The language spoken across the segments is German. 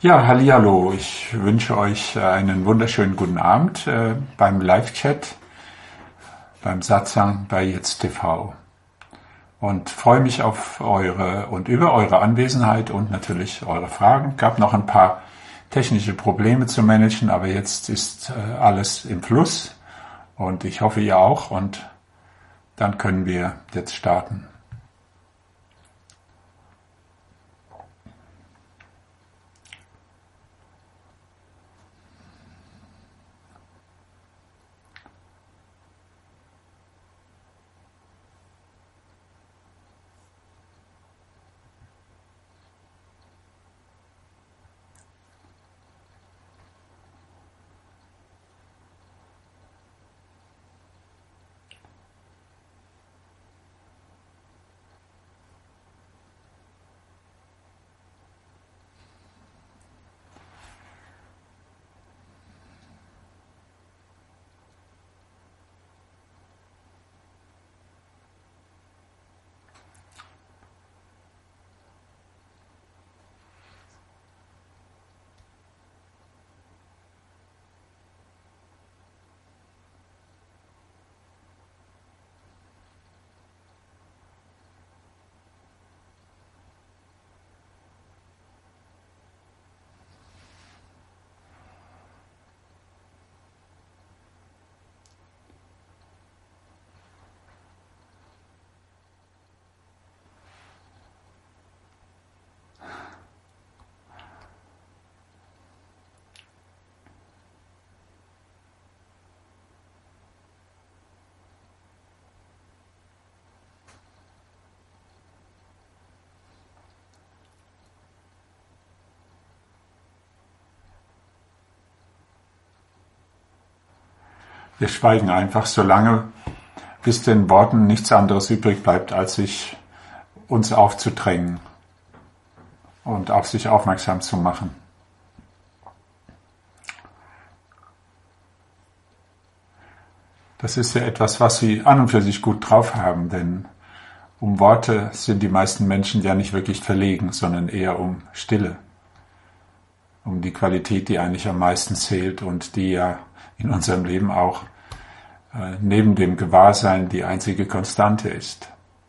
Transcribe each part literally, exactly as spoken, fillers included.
Ja, hallihallo. Ich wünsche euch einen wunderschönen guten Abend äh, beim Live-Chat, beim Satsang bei Jetzt T V. Und freue mich auf eure und über eure Anwesenheit und natürlich eure Fragen. Gab noch ein paar technische Probleme zu managen, aber jetzt ist äh, alles im Fluss und ich hoffe ihr auch, und dann können wir jetzt starten. Wir schweigen einfach so lange, bis den Worten nichts anderes übrig bleibt, als sich uns aufzudrängen und auf sich aufmerksam zu machen. Das ist ja etwas, was Sie an und für sich gut drauf haben, denn um Worte sind die meisten Menschen ja nicht wirklich verlegen, sondern eher um Stille, um die Qualität, die eigentlich am meisten zählt und die ja in unserem Leben auch äh, neben dem Gewahrsein die einzige Konstante ist.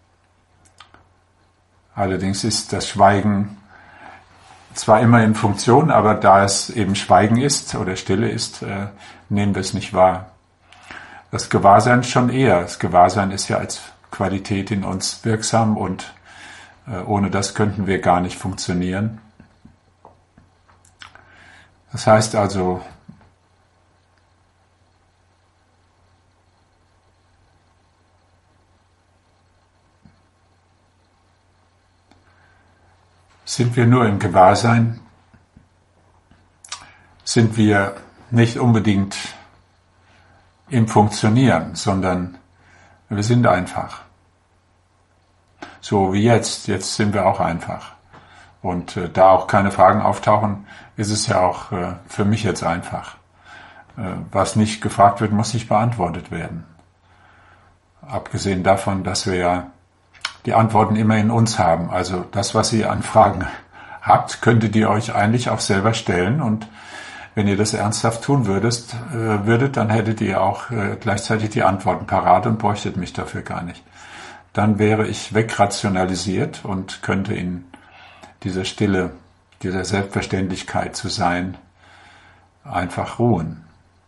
Allerdings ist das Schweigen zwar immer in Funktion, aber da es eben Schweigen ist oder Stille ist, äh, nehmen wir es nicht wahr. Das Gewahrsein schon eher. Das Gewahrsein ist ja als Qualität in uns wirksam und äh, ohne das könnten wir gar nicht funktionieren. Das heißt also, sind wir nur im Gewahrsein, sind wir nicht unbedingt im Funktionieren, sondern wir sind einfach. So wie jetzt. Jetzt sind wir auch einfach. Und äh, da auch keine Fragen auftauchen, ist es ja auch äh, für mich jetzt einfach. Äh, was nicht gefragt wird, muss nicht beantwortet werden. Abgesehen davon, dass wir ja die Antworten immer in uns haben. Also das, was ihr an Fragen habt, könntet ihr euch eigentlich auch selber stellen, und wenn ihr das ernsthaft tun würdet, äh, würdet, dann hättet ihr auch äh, gleichzeitig die Antworten parat und bräuchtet mich dafür gar nicht. Dann wäre ich wegrationalisiert und könnte in dieser Stille, dieser Selbstverständlichkeit zu sein, einfach ruhen.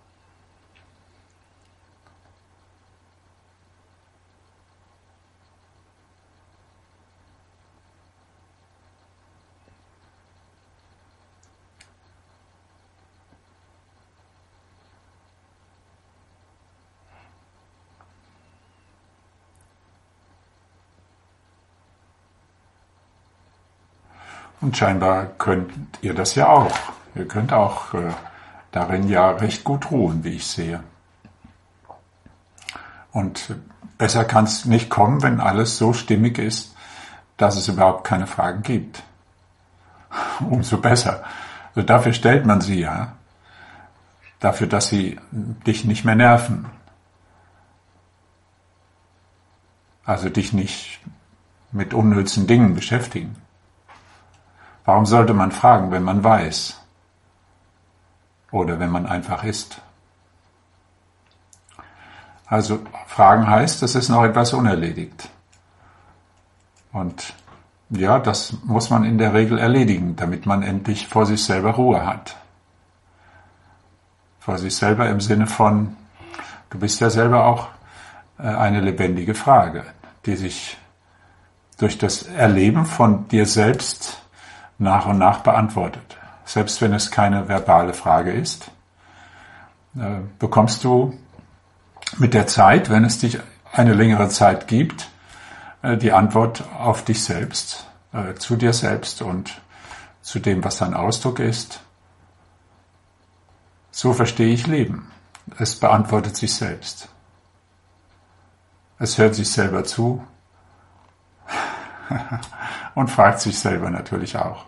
Und scheinbar könnt ihr das ja auch. Ihr könnt auch äh, darin ja recht gut ruhen, wie ich sehe. Und besser kann es nicht kommen, wenn alles so stimmig ist, dass es überhaupt keine Fragen gibt. Umso besser. Also dafür stellt man sie ja. Dafür, dass sie dich nicht mehr nerven. Also dich nicht mit unnützen Dingen beschäftigen. Warum sollte man fragen, wenn man weiß? Oder wenn man einfach ist? Also Fragen heißt, es ist noch etwas unerledigt. Und ja, das muss man in der Regel erledigen, damit man endlich vor sich selber Ruhe hat. Vor sich selber im Sinne von, du bist ja selber auch eine lebendige Frage, die sich durch das Erleben von dir selbst nach und nach beantwortet. Selbst wenn es keine verbale Frage ist, bekommst du mit der Zeit, wenn es dich eine längere Zeit gibt, die Antwort auf dich selbst, zu dir selbst und zu dem, was dein Ausdruck ist. So verstehe ich Leben. Es beantwortet sich selbst. Es hört sich selber zu und fragt sich selber natürlich auch.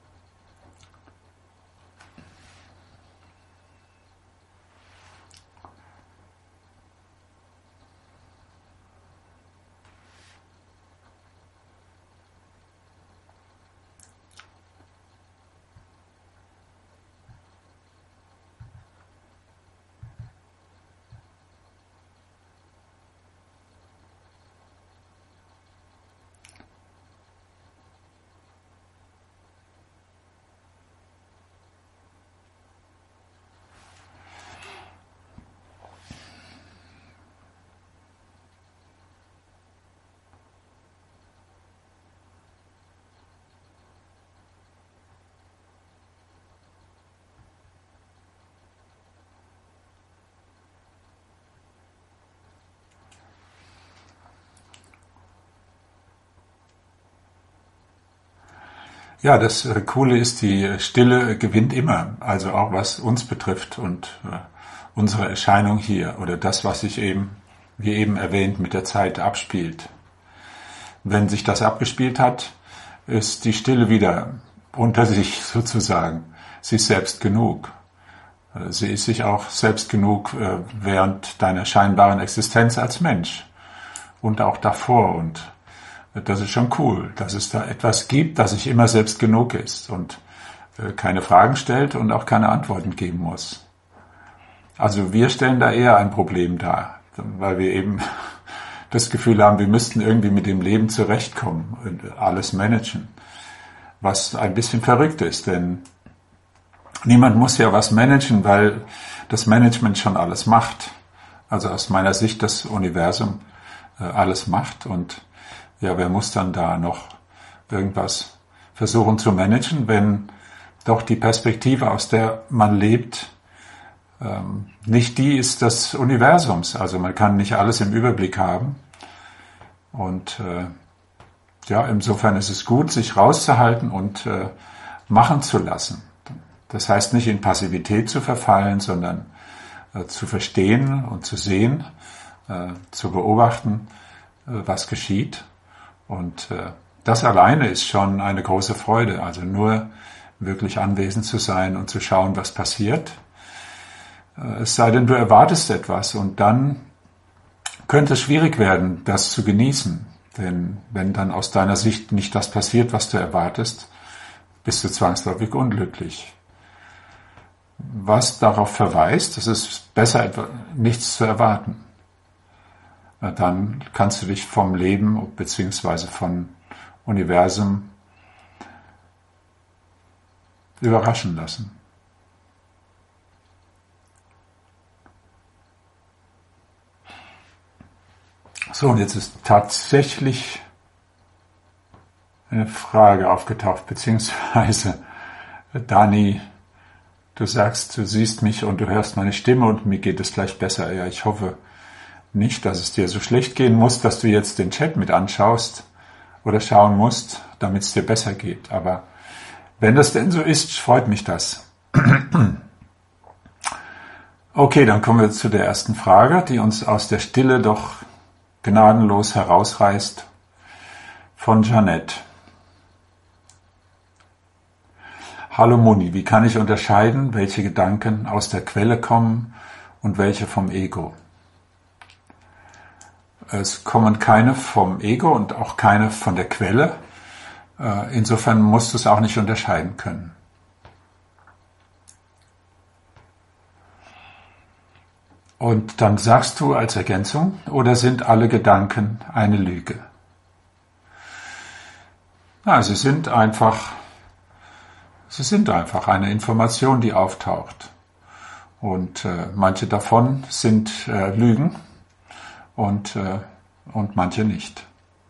Ja, das äh, Coole ist, die Stille gewinnt immer, also auch was uns betrifft und äh, unsere Erscheinung hier oder das, was sich eben, wie eben erwähnt, mit der Zeit abspielt. Wenn sich das abgespielt hat, ist die Stille wieder unter sich sozusagen. Sie ist selbst genug. Äh, Sie ist sich auch selbst genug äh, während deiner scheinbaren Existenz als Mensch und auch davor und das ist schon cool, dass es da etwas gibt, das sich immer selbst genug ist und äh, keine Fragen stellt und auch keine Antworten geben muss. Also wir stellen da eher ein Problem dar, weil wir eben das Gefühl haben, wir müssten irgendwie mit dem Leben zurechtkommen und alles managen, was ein bisschen verrückt ist, denn niemand muss ja was managen, weil das Management schon alles macht. Also aus meiner Sicht das Universum äh, alles macht und ja, wer muss dann da noch irgendwas versuchen zu managen, wenn doch die Perspektive, aus der man lebt, ähm, nicht die ist des Universums. Also man kann nicht alles im Überblick haben. Und äh, ja, insofern ist es gut, sich rauszuhalten und äh, machen zu lassen. Das heißt nicht in Passivität zu verfallen, sondern äh, zu verstehen und zu sehen, äh, zu beobachten, äh, was geschieht. Und äh, das alleine ist schon eine große Freude, also nur wirklich anwesend zu sein und zu schauen, was passiert. Äh, es sei denn, du erwartest etwas und dann könnte es schwierig werden, das zu genießen. Denn wenn dann aus deiner Sicht nicht das passiert, was du erwartest, bist du zwangsläufig unglücklich. Was darauf verweist, es ist besser, nichts zu erwarten. Dann kannst du dich vom Leben bzw. vom Universum überraschen lassen. So, und jetzt ist tatsächlich eine Frage aufgetaucht, beziehungsweise Dani, du sagst, du siehst mich und du hörst meine Stimme und mir geht es gleich besser. Ja, ich hoffe nicht, dass es dir so schlecht gehen muss, dass du jetzt den Chat mit anschaust oder schauen musst, damit es dir besser geht. Aber wenn das denn so ist, freut mich das. Okay, dann kommen wir zu der ersten Frage, die uns aus der Stille doch gnadenlos herausreißt, von Janette. Hallo Moni, wie kann ich unterscheiden, welche Gedanken aus der Quelle kommen und welche vom Ego? Es kommen keine vom Ego und auch keine von der Quelle. Äh, insofern musst du es auch nicht unterscheiden können. Und dann sagst du als Ergänzung, oder sind alle Gedanken eine Lüge? Na, sie sind einfach, sie sind einfach eine Information, die auftaucht. Und äh, manche davon sind äh, Lügen und, äh, und manche nicht.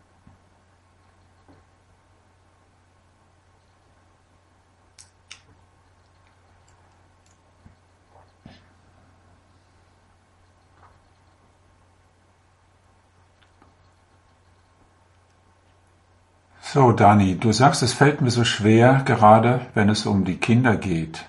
So, Dani, du sagst, es fällt mir so schwer, gerade wenn es um die Kinder geht.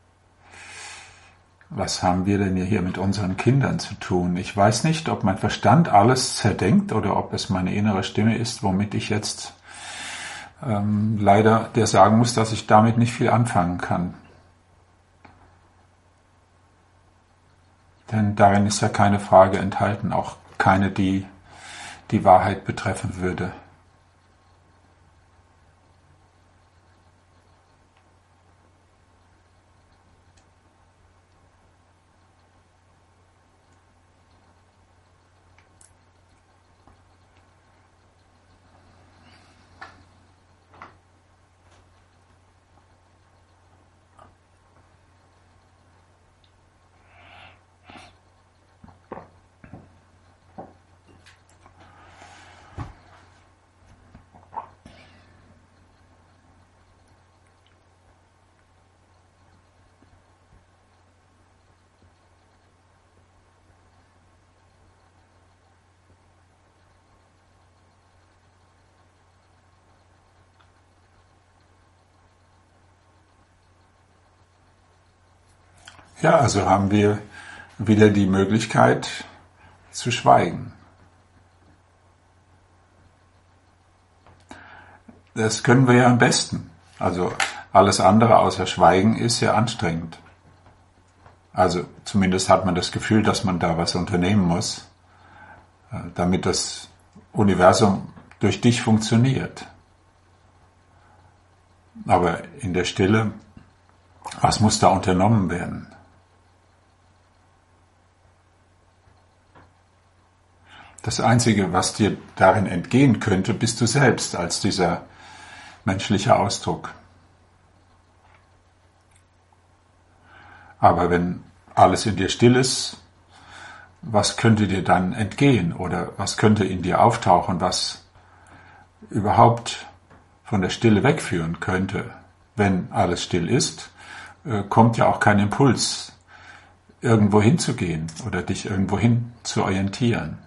Was haben wir denn hier mit unseren Kindern zu tun? Ich weiß nicht, ob mein Verstand alles zerdenkt oder ob es meine innere Stimme ist, womit ich jetzt ähm, leider dir sagen muss, dass ich damit nicht viel anfangen kann. Denn darin ist ja keine Frage enthalten, auch keine, die die Wahrheit betreffen würde. Ja, also haben wir wieder die Möglichkeit zu schweigen. Das können wir ja am besten. Also alles andere außer Schweigen ist ja anstrengend. Also zumindest hat man das Gefühl, dass man da was unternehmen muss, damit das Universum durch dich funktioniert. Aber in der Stille, was muss da unternommen werden? Das Einzige, was dir darin entgehen könnte, bist du selbst als dieser menschliche Ausdruck. Aber wenn alles in dir still ist, was könnte dir dann entgehen oder was könnte in dir auftauchen, was überhaupt von der Stille wegführen könnte? Wenn alles still ist, kommt ja auch kein Impuls, irgendwo hinzugehen oder dich irgendwo hin zu orientieren.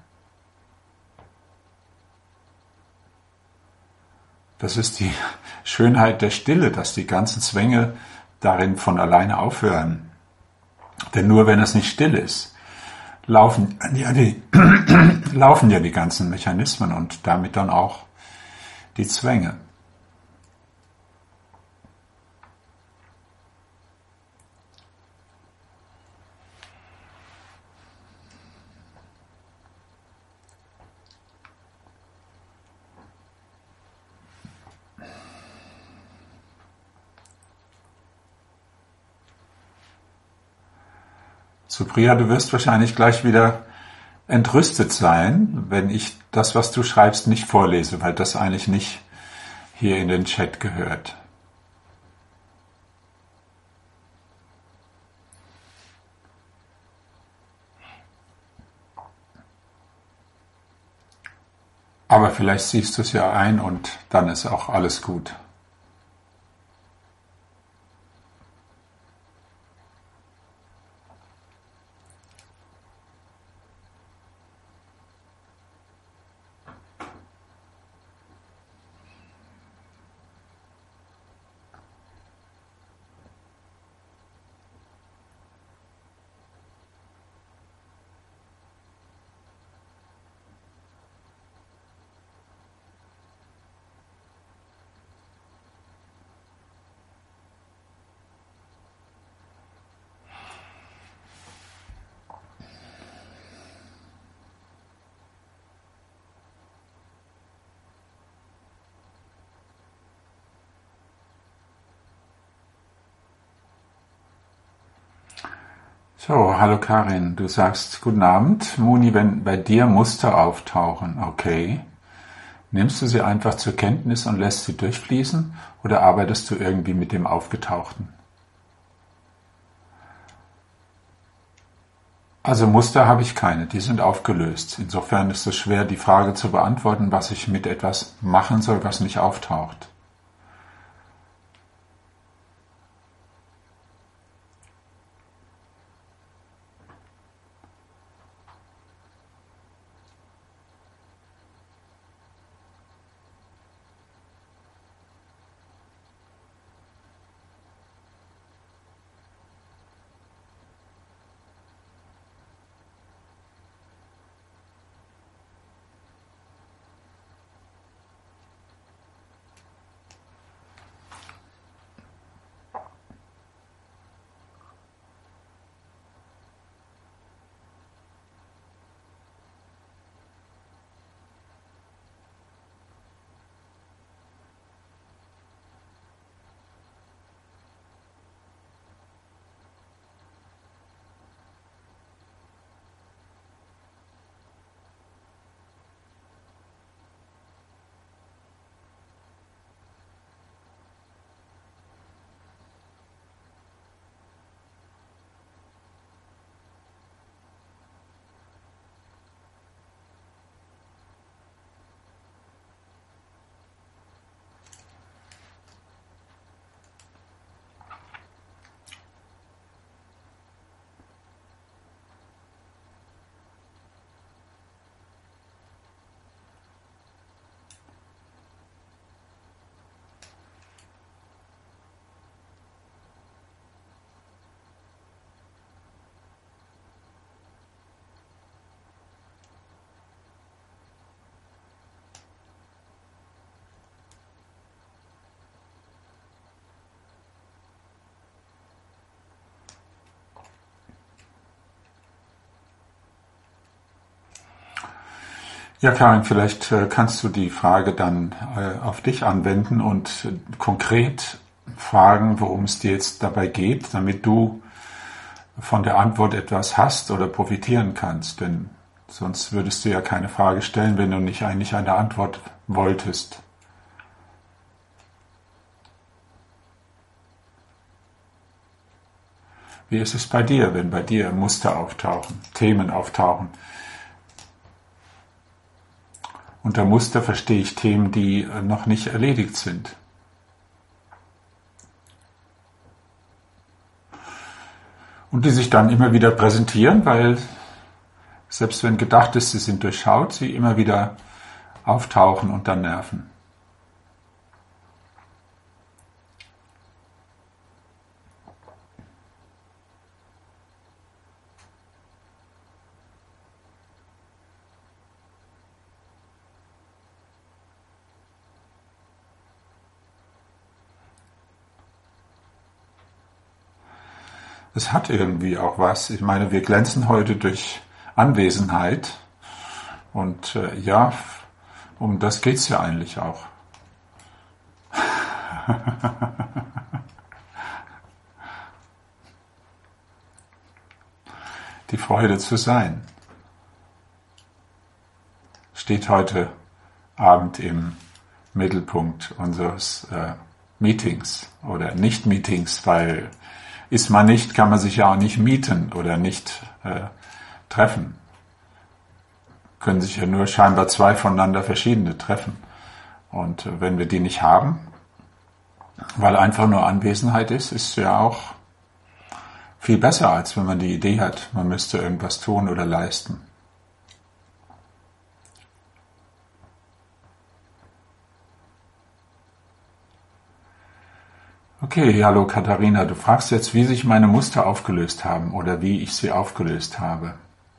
Das ist die Schönheit der Stille, dass die ganzen Zwänge darin von alleine aufhören. Denn nur wenn es nicht still ist, laufen ja die, laufen ja die ganzen Mechanismen und damit dann auch die Zwänge. Supriya, du wirst wahrscheinlich gleich wieder entrüstet sein, wenn ich das, was du schreibst, nicht vorlese, weil das eigentlich nicht hier in den Chat gehört. Aber vielleicht siehst du es ja ein und dann ist auch alles gut. So, hallo Karin, du sagst guten Abend. Moni, wenn bei dir Muster auftauchen, okay. Nimmst du sie einfach zur Kenntnis und lässt sie durchfließen oder arbeitest du irgendwie mit dem Aufgetauchten? Also Muster habe ich keine, die sind aufgelöst. Insofern ist es schwer, die Frage zu beantworten, was ich mit etwas machen soll, was nicht auftaucht. Ja, Karin, vielleicht äh, kannst du die Frage dann äh, auf dich anwenden und äh, konkret fragen, worum es dir jetzt dabei geht, damit du von der Antwort etwas hast oder profitieren kannst. Denn sonst würdest du ja keine Frage stellen, wenn du nicht eigentlich eine Antwort wolltest. Wie ist es bei dir, wenn bei dir Muster auftauchen, Themen auftauchen? Unter Muster verstehe ich Themen, die noch nicht erledigt sind. Und die sich dann immer wieder präsentieren, weil selbst wenn gedacht ist, sie sind durchschaut, sie immer wieder auftauchen und dann nerven. Es hat irgendwie auch was. Ich meine, wir glänzen heute durch Anwesenheit. Und äh, ja, um das geht's ja eigentlich auch. Die Freude zu sein steht heute Abend im Mittelpunkt unseres äh, Meetings oder Nicht-Meetings, weil ist man nicht, kann man sich ja auch nicht mieten oder nicht äh, treffen. Können sich ja nur scheinbar zwei voneinander verschiedene treffen. Und äh, wenn wir die nicht haben, weil einfach nur Anwesenheit ist, ist ja auch viel besser, als wenn man die Idee hat, man müsste irgendwas tun oder leisten. Okay, hallo Katharina, du fragst jetzt, wie sich meine Muster aufgelöst haben oder wie ich sie aufgelöst habe.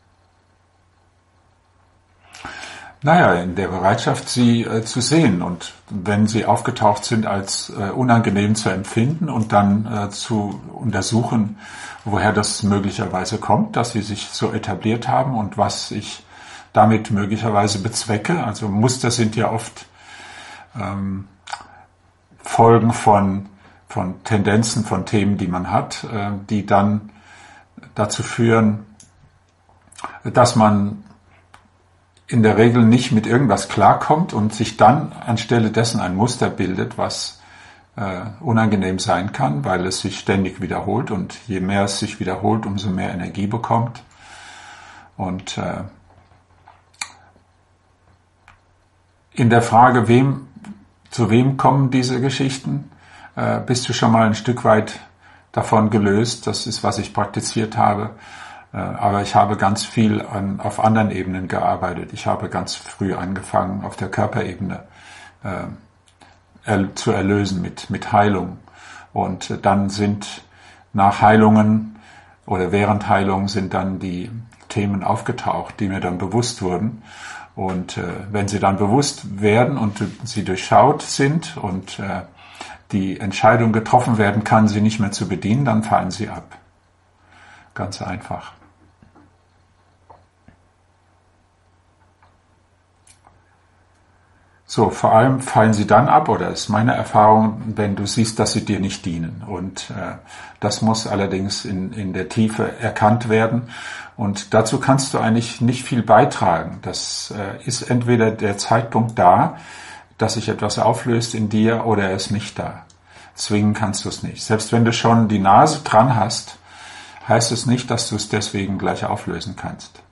Naja, in der Bereitschaft, sie äh, zu sehen und wenn sie aufgetaucht sind, als äh, unangenehm zu empfinden und dann äh, zu untersuchen, woher das möglicherweise kommt, dass sie sich so etabliert haben und was ich damit möglicherweise bezwecke. Also Muster sind ja oft ähm, Folgen von von Tendenzen, von Themen, die man hat, die dann dazu führen, dass man in der Regel nicht mit irgendwas klarkommt und sich dann anstelle dessen ein Muster bildet, was äh, unangenehm sein kann, weil es sich ständig wiederholt, und je mehr es sich wiederholt, umso mehr Energie bekommt. Und äh, in der Frage, wem, zu wem kommen diese Geschichten, äh, bist du schon mal ein Stück weit davon gelöst. Das ist, was ich praktiziert habe. Äh, aber ich habe ganz viel an, auf anderen Ebenen gearbeitet. Ich habe ganz früh angefangen, auf der Körperebene äh, er, zu erlösen mit, mit Heilung. Und äh, dann sind nach Heilungen oder während Heilung sind dann die Themen aufgetaucht, die mir dann bewusst wurden. Und äh, wenn sie dann bewusst werden und sie durchschaut sind und äh, die Entscheidung getroffen werden kann, sie nicht mehr zu bedienen, dann fallen sie ab. Ganz einfach. So, vor allem fallen sie dann ab, oder ist meine Erfahrung, wenn du siehst, dass sie dir nicht dienen. Und äh, das muss allerdings in, in der Tiefe erkannt werden. Und dazu kannst du eigentlich nicht viel beitragen. Das äh, ist entweder der Zeitpunkt da, dass sich etwas auflöst in dir, oder er ist nicht da. Zwingen kannst du es nicht. Selbst wenn du schon die Nase dran hast, heißt es nicht, dass du es deswegen gleich auflösen kannst.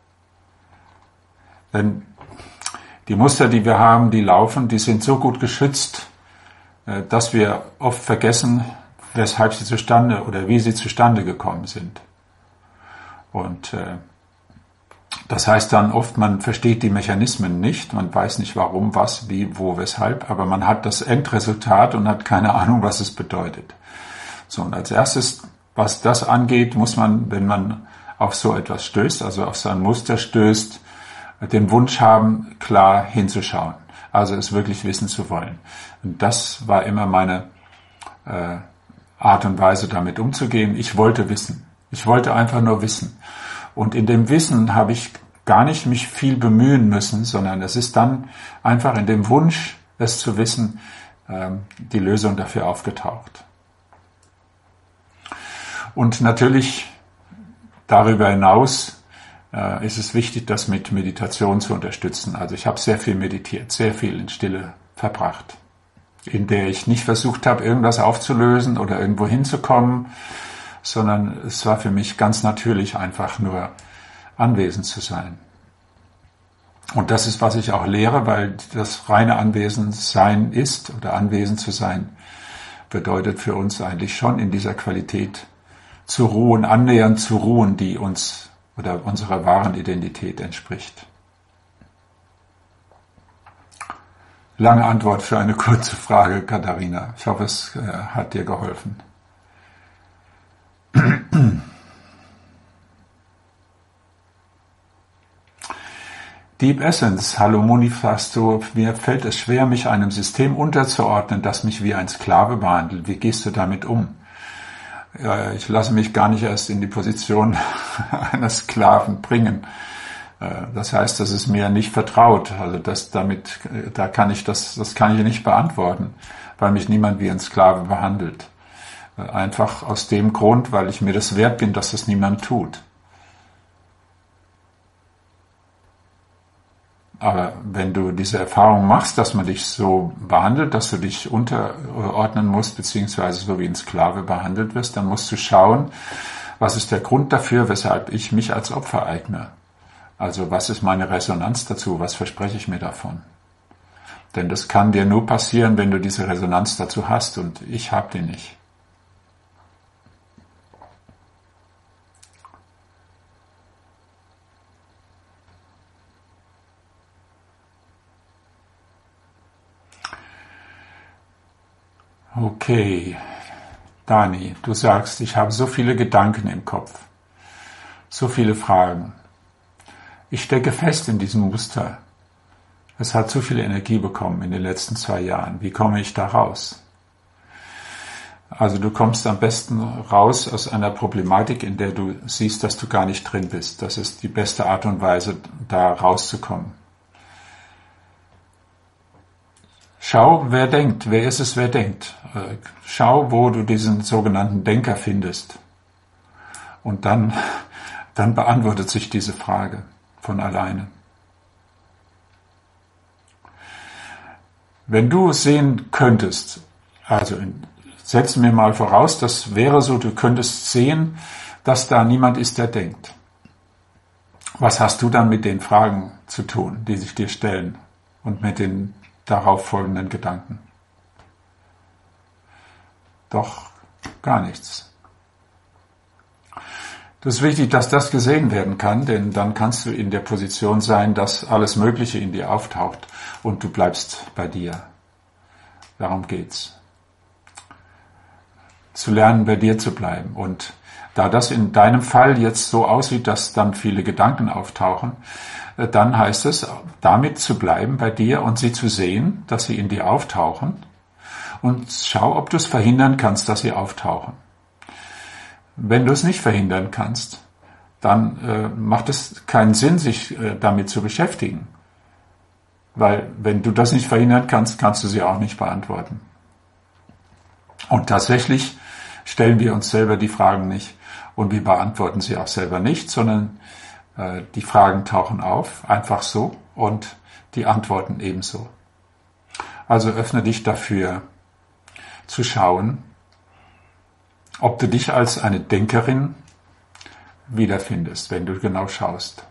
Denn die Muster, die wir haben, die laufen, die sind so gut geschützt, dass wir oft vergessen, weshalb sie zustande oder wie sie zustande gekommen sind. Und äh, das heißt dann oft, man versteht die Mechanismen nicht, man weiß nicht warum, was, wie, wo, weshalb, aber man hat das Endresultat und hat keine Ahnung, was es bedeutet. So, und als erstes, was das angeht, muss man, wenn man auf so etwas stößt, also auf so ein Muster stößt, den Wunsch haben, klar hinzuschauen, also es wirklich wissen zu wollen. Und das war immer meine äh, Art und Weise, damit umzugehen. Ich wollte wissen. Ich wollte einfach nur wissen. Und in dem Wissen habe ich gar nicht mich viel bemühen müssen, sondern es ist dann einfach in dem Wunsch, es zu wissen, äh, die Lösung dafür aufgetaucht. Und natürlich darüber hinaus äh, ist es wichtig, das mit Meditation zu unterstützen. Also ich habe sehr viel meditiert, sehr viel in Stille verbracht, in der ich nicht versucht habe, irgendwas aufzulösen oder irgendwo hinzukommen, sondern es war für mich ganz natürlich, einfach nur anwesend zu sein. Und das ist, was ich auch lehre, weil das reine Anwesendsein ist, oder anwesend zu sein, bedeutet für uns eigentlich schon in dieser Qualität zu ruhen, annähernd zu ruhen, die uns oder unserer wahren Identität entspricht. Lange Antwort für eine kurze Frage, Katharina. Ich hoffe, es äh, hat dir geholfen. Deep Essence, hallo Monifasto, mir fällt es schwer, mich einem System unterzuordnen, das mich wie ein Sklave behandelt. Wie gehst du damit um? Ja, ich lasse mich gar nicht erst in die Position eines Sklaven bringen. Das heißt, das ist mir nicht vertraut. Also das damit, da kann ich das, das kann ich nicht beantworten, weil mich niemand wie ein Sklave behandelt. Einfach aus dem Grund, weil ich mir das wert bin, dass das niemand tut. Aber wenn du diese Erfahrung machst, dass man dich so behandelt, dass du dich unterordnen musst, beziehungsweise so wie ein Sklave behandelt wirst, dann musst du schauen, was ist der Grund dafür, weshalb ich mich als Opfer eigne. Also was ist meine Resonanz dazu, was verspreche ich mir davon? Denn das kann dir nur passieren, wenn du diese Resonanz dazu hast, und ich habe die nicht. Okay, Dani, du sagst, ich habe so viele Gedanken im Kopf, so viele Fragen. Ich stecke fest in diesem Muster. Es hat zu viel Energie bekommen in den letzten zwei Jahren. Wie komme ich da raus? Also du kommst am besten raus aus einer Problematik, in der du siehst, dass du gar nicht drin bist. Das ist die beste Art und Weise, da rauszukommen. Schau, wer denkt. Wer ist es, wer denkt? Schau, wo du diesen sogenannten Denker findest. Und dann dann beantwortet sich diese Frage von alleine. Wenn du sehen könntest, also setzen wir mal voraus, das wäre so, du könntest sehen, dass da niemand ist, der denkt. Was hast du dann mit den Fragen zu tun, die sich dir stellen und mit den darauf folgenden Gedanken? Doch gar nichts. Das ist wichtig, dass das gesehen werden kann, denn dann kannst du in der Position sein, dass alles Mögliche in dir auftaucht und du bleibst bei dir. Darum geht's. Zu lernen, bei dir zu bleiben. Und da das in deinem Fall jetzt so aussieht, dass dann viele Gedanken auftauchen, dann heißt es, damit zu bleiben bei dir und sie zu sehen, dass sie in dir auftauchen, und schau, ob du es verhindern kannst, dass sie auftauchen. Wenn du es nicht verhindern kannst, dann äh, macht es keinen Sinn, sich äh, damit zu beschäftigen. Weil wenn du das nicht verhindern kannst, kannst du sie auch nicht beantworten. Und tatsächlich stellen wir uns selber die Fragen nicht und wir beantworten sie auch selber nicht, sondern äh, die Fragen tauchen auf, einfach so, und die Antworten ebenso. Also öffne dich dafür, zu schauen, ob du dich als eine Denkerin wiederfindest, wenn du genau schaust.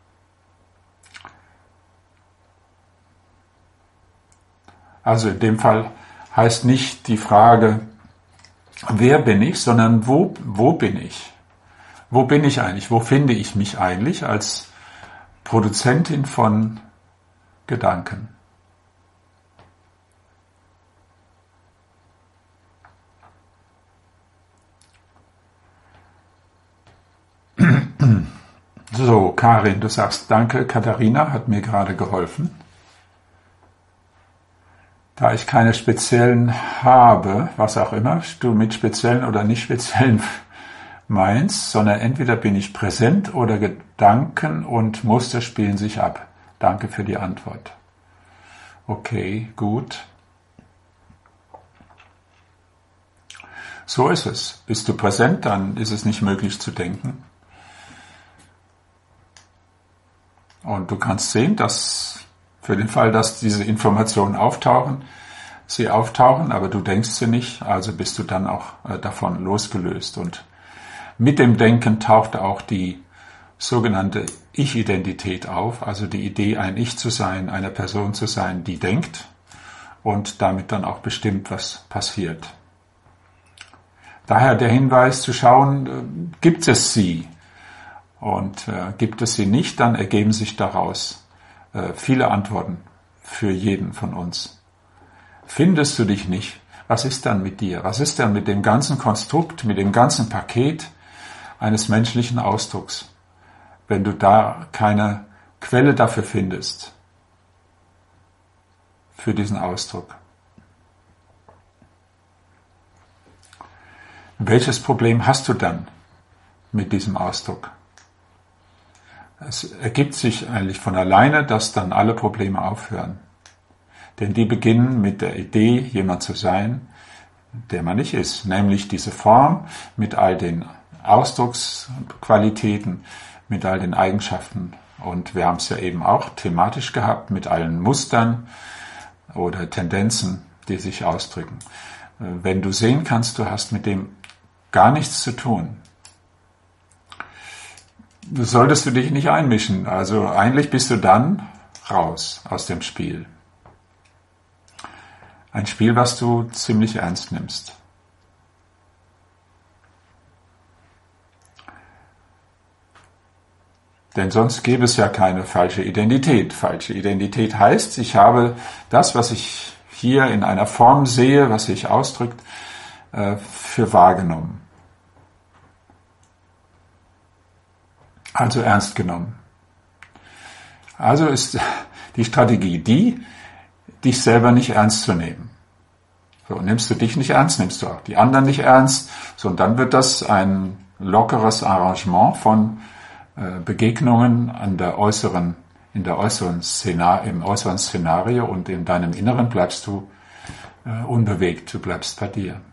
Also in dem Fall heißt nicht die Frage, wer bin ich, sondern wo, wo bin ich? Wo bin ich eigentlich? Wo finde ich mich eigentlich als Produzentin von Gedanken? So, Karin, du sagst, danke, Katharina hat mir gerade geholfen. Da ich keine speziellen habe, was auch immer du mit speziellen oder nicht speziellen meinst, sondern entweder bin ich präsent oder Gedanken und Muster spielen sich ab. Danke für die Antwort. Okay, gut. So ist es. Bist du präsent, dann ist es nicht möglich zu denken. Und du kannst sehen, dass für den Fall, dass diese Informationen auftauchen, sie auftauchen, aber du denkst sie nicht, also bist du dann auch äh, davon losgelöst. Und mit dem Denken taucht auch die sogenannte Ich-Identität auf, also die Idee, ein Ich zu sein, eine Person zu sein, die denkt und damit dann auch bestimmt, was passiert. Daher der Hinweis zu schauen, äh, gibt es sie? Und äh, gibt es sie nicht, dann ergeben sich daraus äh, viele Antworten für jeden von uns. Findest du dich nicht? Was ist dann mit dir? Was ist dann mit dem ganzen Konstrukt, mit dem ganzen Paket eines menschlichen Ausdrucks, wenn du da keine Quelle dafür findest, für diesen Ausdruck? Welches Problem hast du dann mit diesem Ausdruck? Es ergibt sich eigentlich von alleine, dass dann alle Probleme aufhören. Denn die beginnen mit der Idee, jemand zu sein, der man nicht ist. Nämlich diese Form mit all den Ausdrucksqualitäten, mit all den Eigenschaften. Und wir haben es ja eben auch thematisch gehabt, mit allen Mustern oder Tendenzen, die sich ausdrücken. Wenn du sehen kannst, du hast mit dem gar nichts zu tun, solltest du dich nicht einmischen. Also eigentlich bist du dann raus aus dem Spiel. Ein Spiel, was du ziemlich ernst nimmst. Denn sonst gäbe es ja keine falsche Identität. Falsche Identität heißt, ich habe das, was ich hier in einer Form sehe, was sich ausdrückt, für wahrgenommen. Also ernst genommen. Also ist die Strategie die, dich selber nicht ernst zu nehmen. So, nimmst du dich nicht ernst, nimmst du auch die anderen nicht ernst. So, und dann wird das ein lockeres Arrangement von äh, Begegnungen an der äußeren, in der äußeren Szenar, im äußeren Szenario, und in deinem Inneren bleibst du äh, unbewegt, du bleibst bei dir.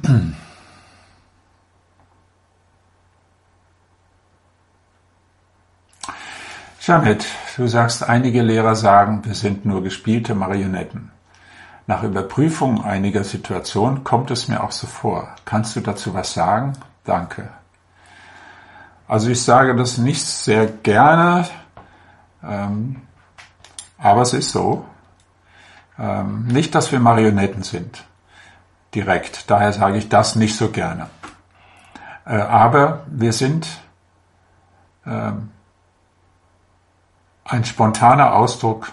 Janet, du sagst, einige Lehrer sagen, wir sind nur gespielte Marionetten. Nach Überprüfung einiger Situationen kommt es mir auch so vor. Kannst du dazu was sagen? Danke. Also ich sage das nicht sehr gerne, ähm, aber es ist so. Ähm, nicht, dass wir Marionetten sind, direkt. Daher sage ich das nicht so gerne. Äh, aber wir sind ähm, ein spontaner Ausdruck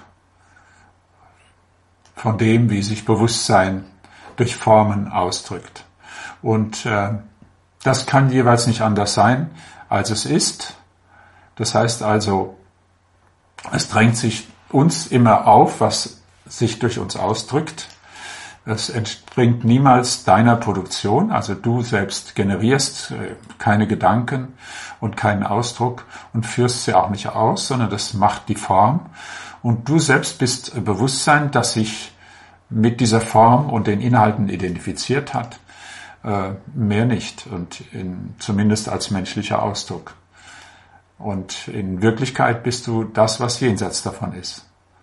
von dem, wie sich Bewusstsein durch Formen ausdrückt. Und äh, das kann jeweils nicht anders sein, als es ist. Das heißt also, es drängt sich uns immer auf, was sich durch uns ausdrückt. Es entspringt niemals deiner Produktion, also du selbst generierst äh, keine Gedanken und keinen Ausdruck und führst sie auch nicht aus, sondern das macht die Form. Und du selbst bist Bewusstsein, das sich mit dieser Form und den Inhalten identifiziert hat, äh, mehr nicht, und in, zumindest als menschlicher Ausdruck. Und in Wirklichkeit bist du das, was jenseits davon ist.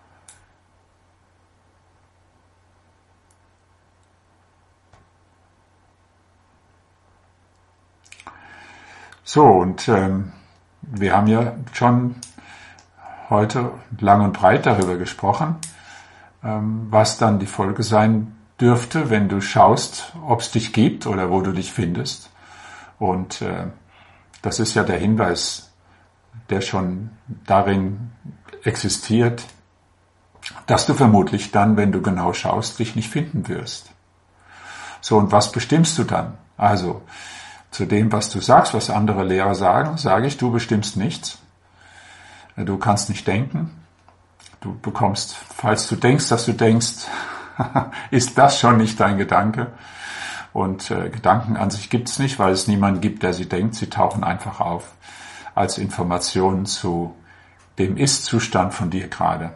So, und ähm, wir haben ja schon heute lang und breit darüber gesprochen, ähm, was dann die Folge sein dürfte, wenn du schaust, ob es dich gibt oder wo du dich findest. Und äh, das ist ja der Hinweis, der schon darin existiert, dass du vermutlich dann, wenn du genau schaust, dich nicht finden wirst. So, und was bestimmst du dann? Also, zu dem, was du sagst, was andere Lehrer sagen, sage ich, du bestimmst nichts. Du kannst nicht denken. Du bekommst, falls du denkst, dass du denkst, ist das schon nicht dein Gedanke. Und äh, Gedanken an sich gibt es nicht, weil es niemanden gibt, der sie denkt. Sie tauchen einfach auf als Informationen zu dem Ist-Zustand von dir gerade.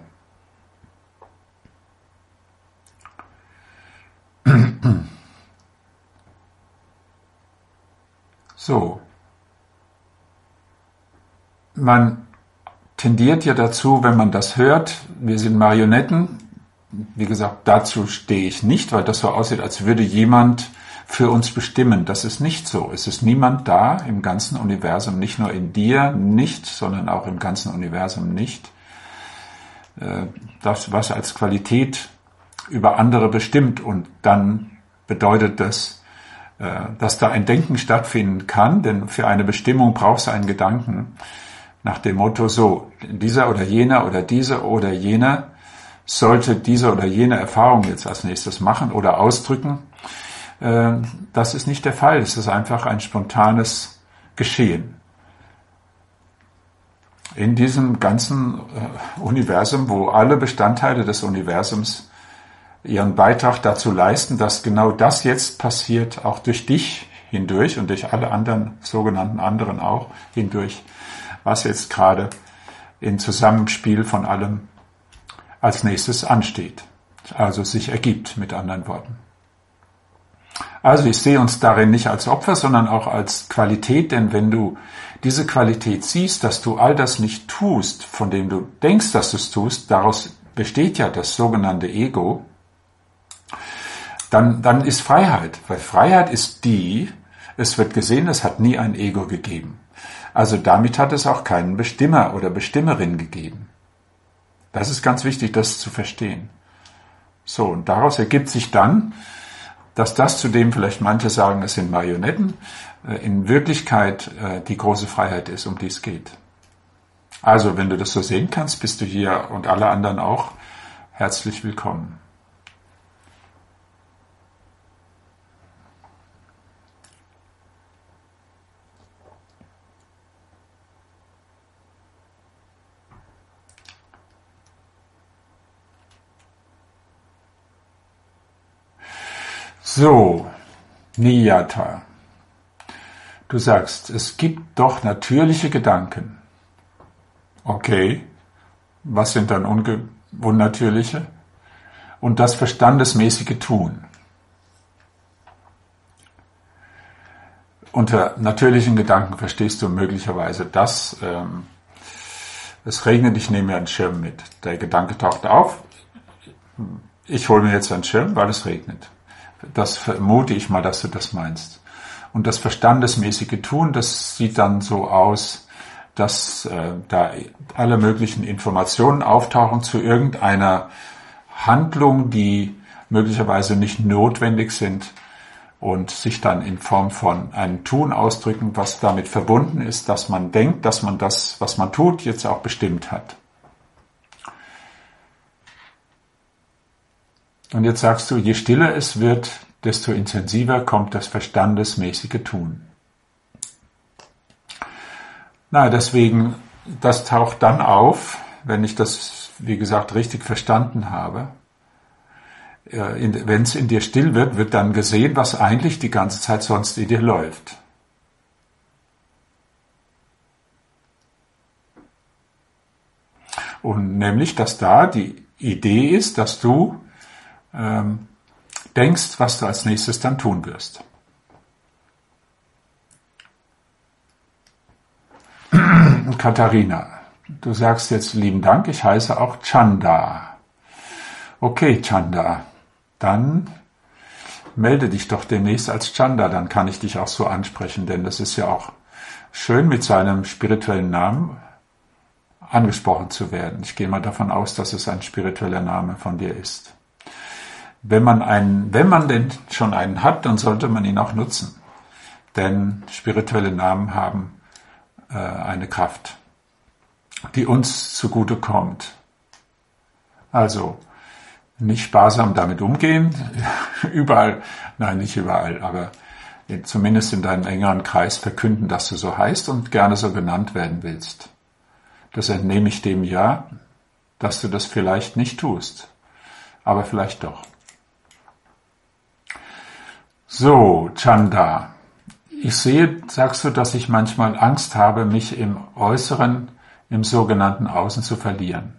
So. Man tendiert ja dazu, wenn man das hört, wir sind Marionetten. Wie gesagt, dazu stehe ich nicht, weil das so aussieht, als würde jemand für uns bestimmen. Das ist nicht so. Es ist niemand da im ganzen Universum, nicht nur in dir nicht, sondern auch im ganzen Universum nicht. Das, was als Qualität über andere bestimmt, und dann bedeutet das, dass da ein Denken stattfinden kann, denn für eine Bestimmung brauchst du einen Gedanken nach dem Motto, so, dieser oder jener oder diese oder jener sollte diese oder jene Erfahrung jetzt als nächstes machen oder ausdrücken. Das ist nicht der Fall, es ist einfach ein spontanes Geschehen. In diesem ganzen Universum, wo alle Bestandteile des Universums ihren Beitrag dazu leisten, dass genau das jetzt passiert, auch durch dich hindurch und durch alle anderen, sogenannten anderen auch hindurch, was jetzt gerade im Zusammenspiel von allem als nächstes ansteht, also sich ergibt, mit anderen Worten. Also ich sehe uns darin nicht als Opfer, sondern auch als Qualität, denn wenn du diese Qualität siehst, dass du all das nicht tust, von dem du denkst, dass du es tust, daraus besteht ja das sogenannte Ego, Dann, dann ist Freiheit, weil Freiheit ist die, es wird gesehen, es hat nie ein Ego gegeben. Also damit hat es auch keinen Bestimmer oder Bestimmerin gegeben. Das ist ganz wichtig, das zu verstehen. So, und daraus ergibt sich dann, dass das, zu dem vielleicht manche sagen, es sind Marionetten, in Wirklichkeit die große Freiheit ist, um die es geht. Also, wenn du das so sehen kannst, bist du hier und alle anderen auch herzlich willkommen. So, Niyata. Du sagst, es gibt doch natürliche Gedanken. Okay, was sind dann unge- unnatürliche? Und das verstandesmäßige Tun. unter natürlichen Gedanken verstehst du möglicherweise das, ähm, es regnet, ich nehme mir einen Schirm mit. Der Gedanke taucht auf, ich hole mir jetzt einen Schirm, weil es regnet. Das vermute ich mal, dass du das meinst. Und das verstandesmäßige Tun, das sieht dann so aus, dass äh, da alle möglichen Informationen auftauchen zu irgendeiner Handlung, die möglicherweise nicht notwendig sind und sich dann in Form von einem Tun ausdrücken, was damit verbunden ist, dass man denkt, dass man das, was man tut, jetzt auch bestimmt hat. Und jetzt sagst du, je stiller es wird, desto intensiver kommt das verstandesmäßige Tun. Na, deswegen, das taucht dann auf, wenn ich das, wie gesagt, richtig verstanden habe. Wenn es in dir still wird, wird dann gesehen, was eigentlich die ganze Zeit sonst in dir läuft. Und nämlich, dass da die Idee ist, dass du ähm, denkst, was du als nächstes dann tun wirst. Katharina, du sagst jetzt lieben Dank, ich heiße auch Chanda. Okay, Chanda, dann melde dich doch demnächst als Chanda, dann kann ich dich auch so ansprechen, denn das ist ja auch schön, mit seinem spirituellen Namen angesprochen zu werden. Ich gehe mal davon aus, dass es ein spiritueller Name von dir ist. Wenn man einen, wenn man denn schon einen hat, dann sollte man ihn auch nutzen, denn spirituelle Namen haben äh, eine Kraft, die uns zugute kommt. Also nicht sparsam damit umgehen, überall, nein, nicht überall, aber zumindest in deinem engeren Kreis verkünden, dass du so heißt und gerne so genannt werden willst. Das entnehme ich dem ja, dass du das vielleicht nicht tust, aber vielleicht doch. So, Chanda, ich sehe, sagst du, dass ich manchmal Angst habe, mich im Äußeren, im sogenannten Außen zu verlieren.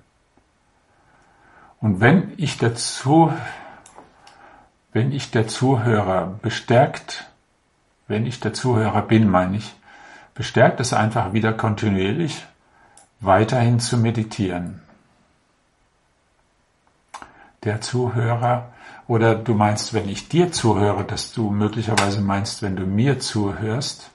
Und wenn ich dazu, wenn ich der Zuhörer bestärkt, wenn ich der Zuhörer bin, meine ich, bestärkt es einfach wieder kontinuierlich, weiterhin zu meditieren. Der Zuhörer, oder du meinst, wenn ich dir zuhöre, dass du möglicherweise meinst, wenn du mir zuhörst.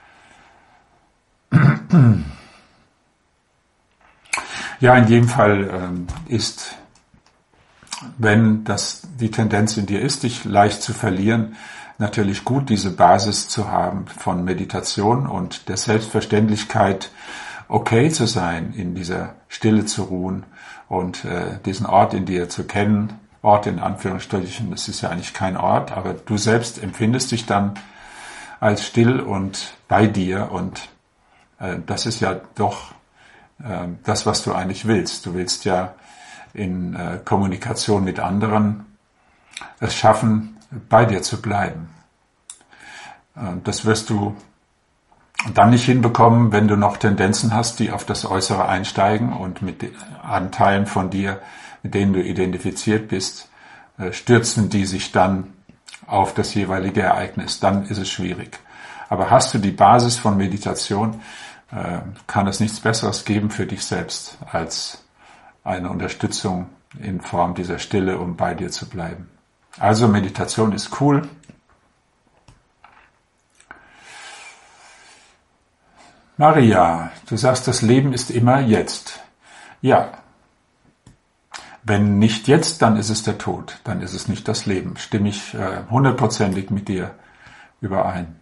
Ja, in jedem Fall ähm, ist, wenn das die Tendenz in dir ist, dich leicht zu verlieren, natürlich gut, diese Basis zu haben von Meditation und der Selbstverständlichkeit, okay zu sein, in dieser Stille zu ruhen und äh, diesen Ort in dir zu kennen. Ort in Anführungsstrichen, das ist ja eigentlich kein Ort, aber du selbst empfindest dich dann als still und bei dir und äh, das ist ja doch äh, das, was du eigentlich willst. Du willst ja in äh, Kommunikation mit anderen es schaffen, bei dir zu bleiben. Äh, das wirst du dann nicht hinbekommen, wenn du noch Tendenzen hast, die auf das Äußere einsteigen und mit Anteilen von dir, mit denen du identifiziert bist, stürzen die sich dann auf das jeweilige Ereignis. Dann ist es schwierig. Aber hast du die Basis von Meditation, kann es nichts Besseres geben für dich selbst als eine Unterstützung in Form dieser Stille, um bei dir zu bleiben. Also Meditation ist cool. Maria, du sagst, das Leben ist immer jetzt. Ja. Wenn nicht jetzt, dann ist es der Tod, dann ist es nicht das Leben. Stimme ich äh, hundertprozentig mit dir überein.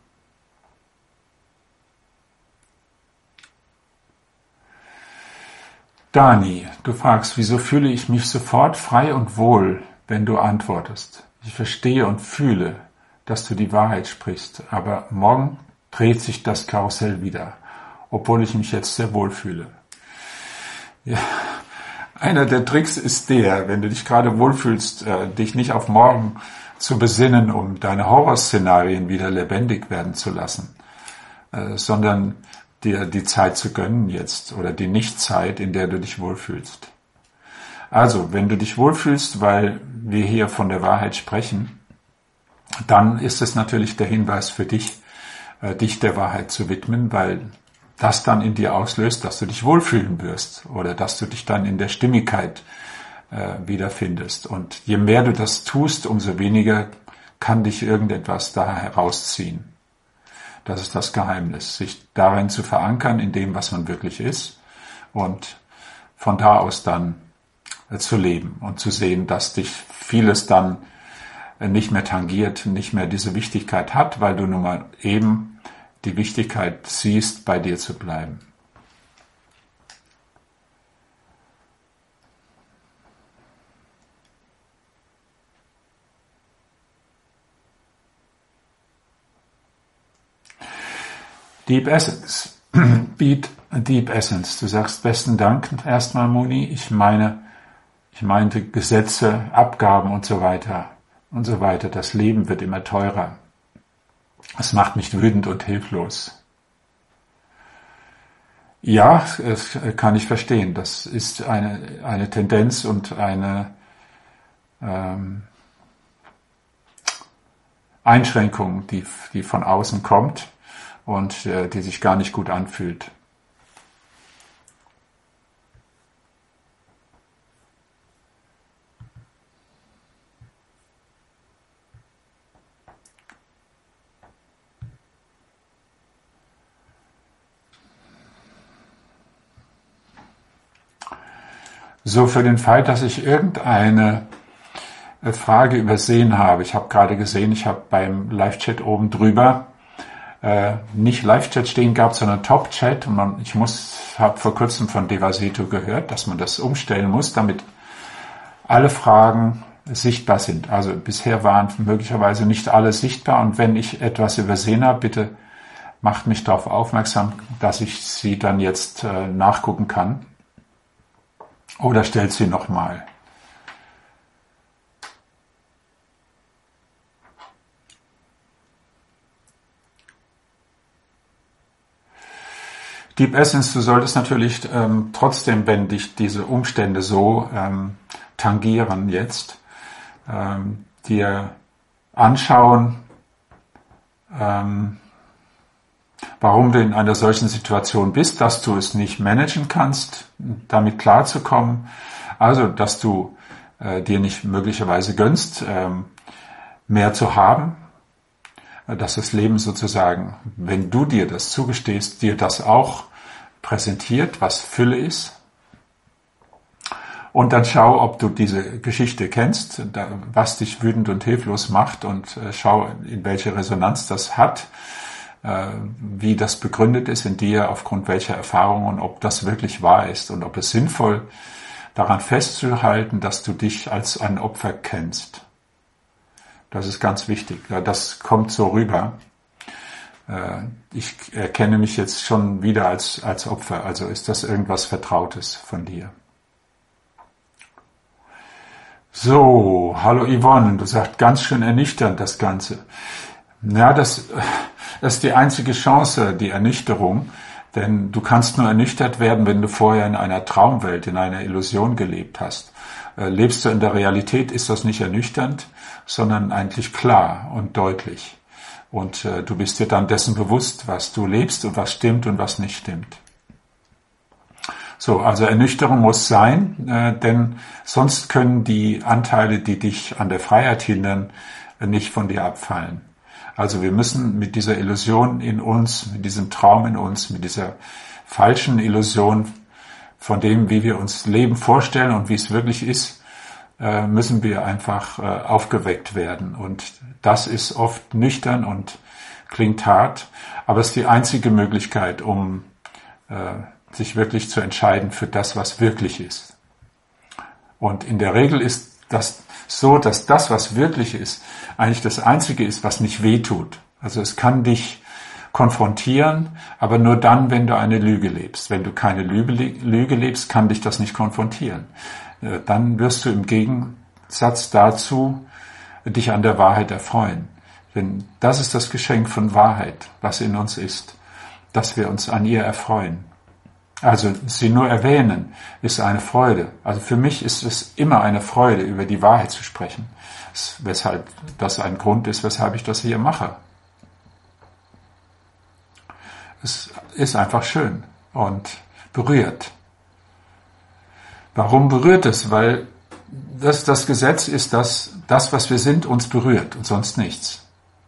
Dani, du fragst, wieso fühle ich mich sofort frei und wohl, wenn du antwortest? Ich verstehe und fühle, dass du die Wahrheit sprichst, aber morgen dreht sich das Karussell wieder, obwohl ich mich jetzt sehr wohl fühle. Ja. Einer der Tricks ist der, wenn du dich gerade wohlfühlst, äh, dich nicht auf morgen zu besinnen, um deine Horrorszenarien wieder lebendig werden zu lassen, äh, sondern dir die Zeit zu gönnen jetzt oder die Nichtzeit, in der du dich wohlfühlst. Also, wenn du dich wohlfühlst, weil wir hier von der Wahrheit sprechen, dann ist es natürlich der Hinweis für dich, äh, dich der Wahrheit zu widmen, weil das dann in dir auslöst, dass du dich wohlfühlen wirst oder dass du dich dann in der Stimmigkeit äh, wiederfindest. Und je mehr du das tust, umso weniger kann dich irgendetwas da herausziehen. Das ist das Geheimnis, sich darin zu verankern, in dem, was man wirklich ist und von da aus dann äh, zu leben und zu sehen, dass dich vieles dann äh, nicht mehr tangiert, nicht mehr diese Wichtigkeit hat, weil du nun mal eben die Wichtigkeit siehst, bei dir zu bleiben. Deep Essence. Beat Deep Essence. Du sagst besten Dank erstmal, Moni. Ich meine, ich meinte Gesetze, Abgaben und so weiter und so weiter. Das Leben wird immer teurer. Es macht mich wütend und hilflos. Ja, das kann ich verstehen. Das ist eine, eine Tendenz und eine ähm, Einschränkung, die, die von außen kommt und äh, die sich gar nicht gut anfühlt. So, für den Fall, dass ich irgendeine Frage übersehen habe. Ich habe gerade gesehen, ich habe beim Live-Chat oben drüber äh, nicht Live-Chat stehen gehabt, sondern Top-Chat. Und man, ich muss, habe vor kurzem von Devaseto gehört, dass man das umstellen muss, damit alle Fragen sichtbar sind. Also bisher waren möglicherweise nicht alle sichtbar. Und wenn ich etwas übersehen habe, bitte macht mich darauf aufmerksam, dass ich sie dann jetzt äh, nachgucken kann. Oder stellt sie nochmal. Deep Essence, du solltest natürlich ähm, trotzdem, wenn dich diese Umstände so ähm, tangieren jetzt, ähm, dir anschauen, ähm, warum du in einer solchen Situation bist, dass du es nicht managen kannst, damit klarzukommen. Also, dass du äh, dir nicht möglicherweise gönnst, ähm, mehr zu haben, dass das Leben sozusagen, wenn du dir das zugestehst, dir das auch präsentiert, was Fülle ist. Und dann schau, ob du diese Geschichte kennst, was dich wütend und hilflos macht, und äh, schau, in welche Resonanz das hat, wie das begründet ist in dir, aufgrund welcher Erfahrungen, ob das wirklich wahr ist und ob es sinnvoll daran festzuhalten, dass du dich als ein Opfer kennst. Das ist ganz wichtig. Das kommt so rüber. Ich erkenne mich jetzt schon wieder als, als Opfer. Also ist das irgendwas Vertrautes von dir. So, hallo Yvonne, du sagst ganz schön ernüchternd das Ganze. Ja, das... Das ist die einzige Chance, die Ernüchterung, denn du kannst nur ernüchtert werden, wenn du vorher in einer Traumwelt, in einer Illusion gelebt hast. Äh, lebst du in der Realität, ist das nicht ernüchternd, sondern eigentlich klar und deutlich. Und äh, du bist dir dann dessen bewusst, was du lebst und was stimmt und was nicht stimmt. So, also Ernüchterung muss sein, äh, denn sonst können die Anteile, die dich an der Freiheit hindern, äh, nicht von dir abfallen. Also wir müssen mit dieser Illusion in uns, mit diesem Traum in uns, mit dieser falschen Illusion von dem, wie wir uns Leben vorstellen und wie es wirklich ist, müssen wir einfach aufgeweckt werden. Und das ist oft nüchtern und klingt hart, aber es ist die einzige Möglichkeit, um sich wirklich zu entscheiden für das, was wirklich ist. Und in der Regel ist das so, dass das, was wirklich ist, eigentlich das Einzige ist, was nicht wehtut. Also es kann dich konfrontieren, aber nur dann, wenn du eine Lüge lebst. Wenn du keine Lüge lebst, kann dich das nicht konfrontieren. Dann wirst du im Gegensatz dazu dich an der Wahrheit erfreuen. Denn das ist das Geschenk von Wahrheit, was in uns ist, dass wir uns an ihr erfreuen. Also sie nur erwähnen, ist eine Freude. Also für mich ist es immer eine Freude, über die Wahrheit zu sprechen. Weshalb das ein Grund ist, weshalb ich das hier mache. es ist einfach schön und berührt. Warum berührt es? Weil das, das Gesetz ist, dass das, was wir sind, uns berührt und sonst nichts.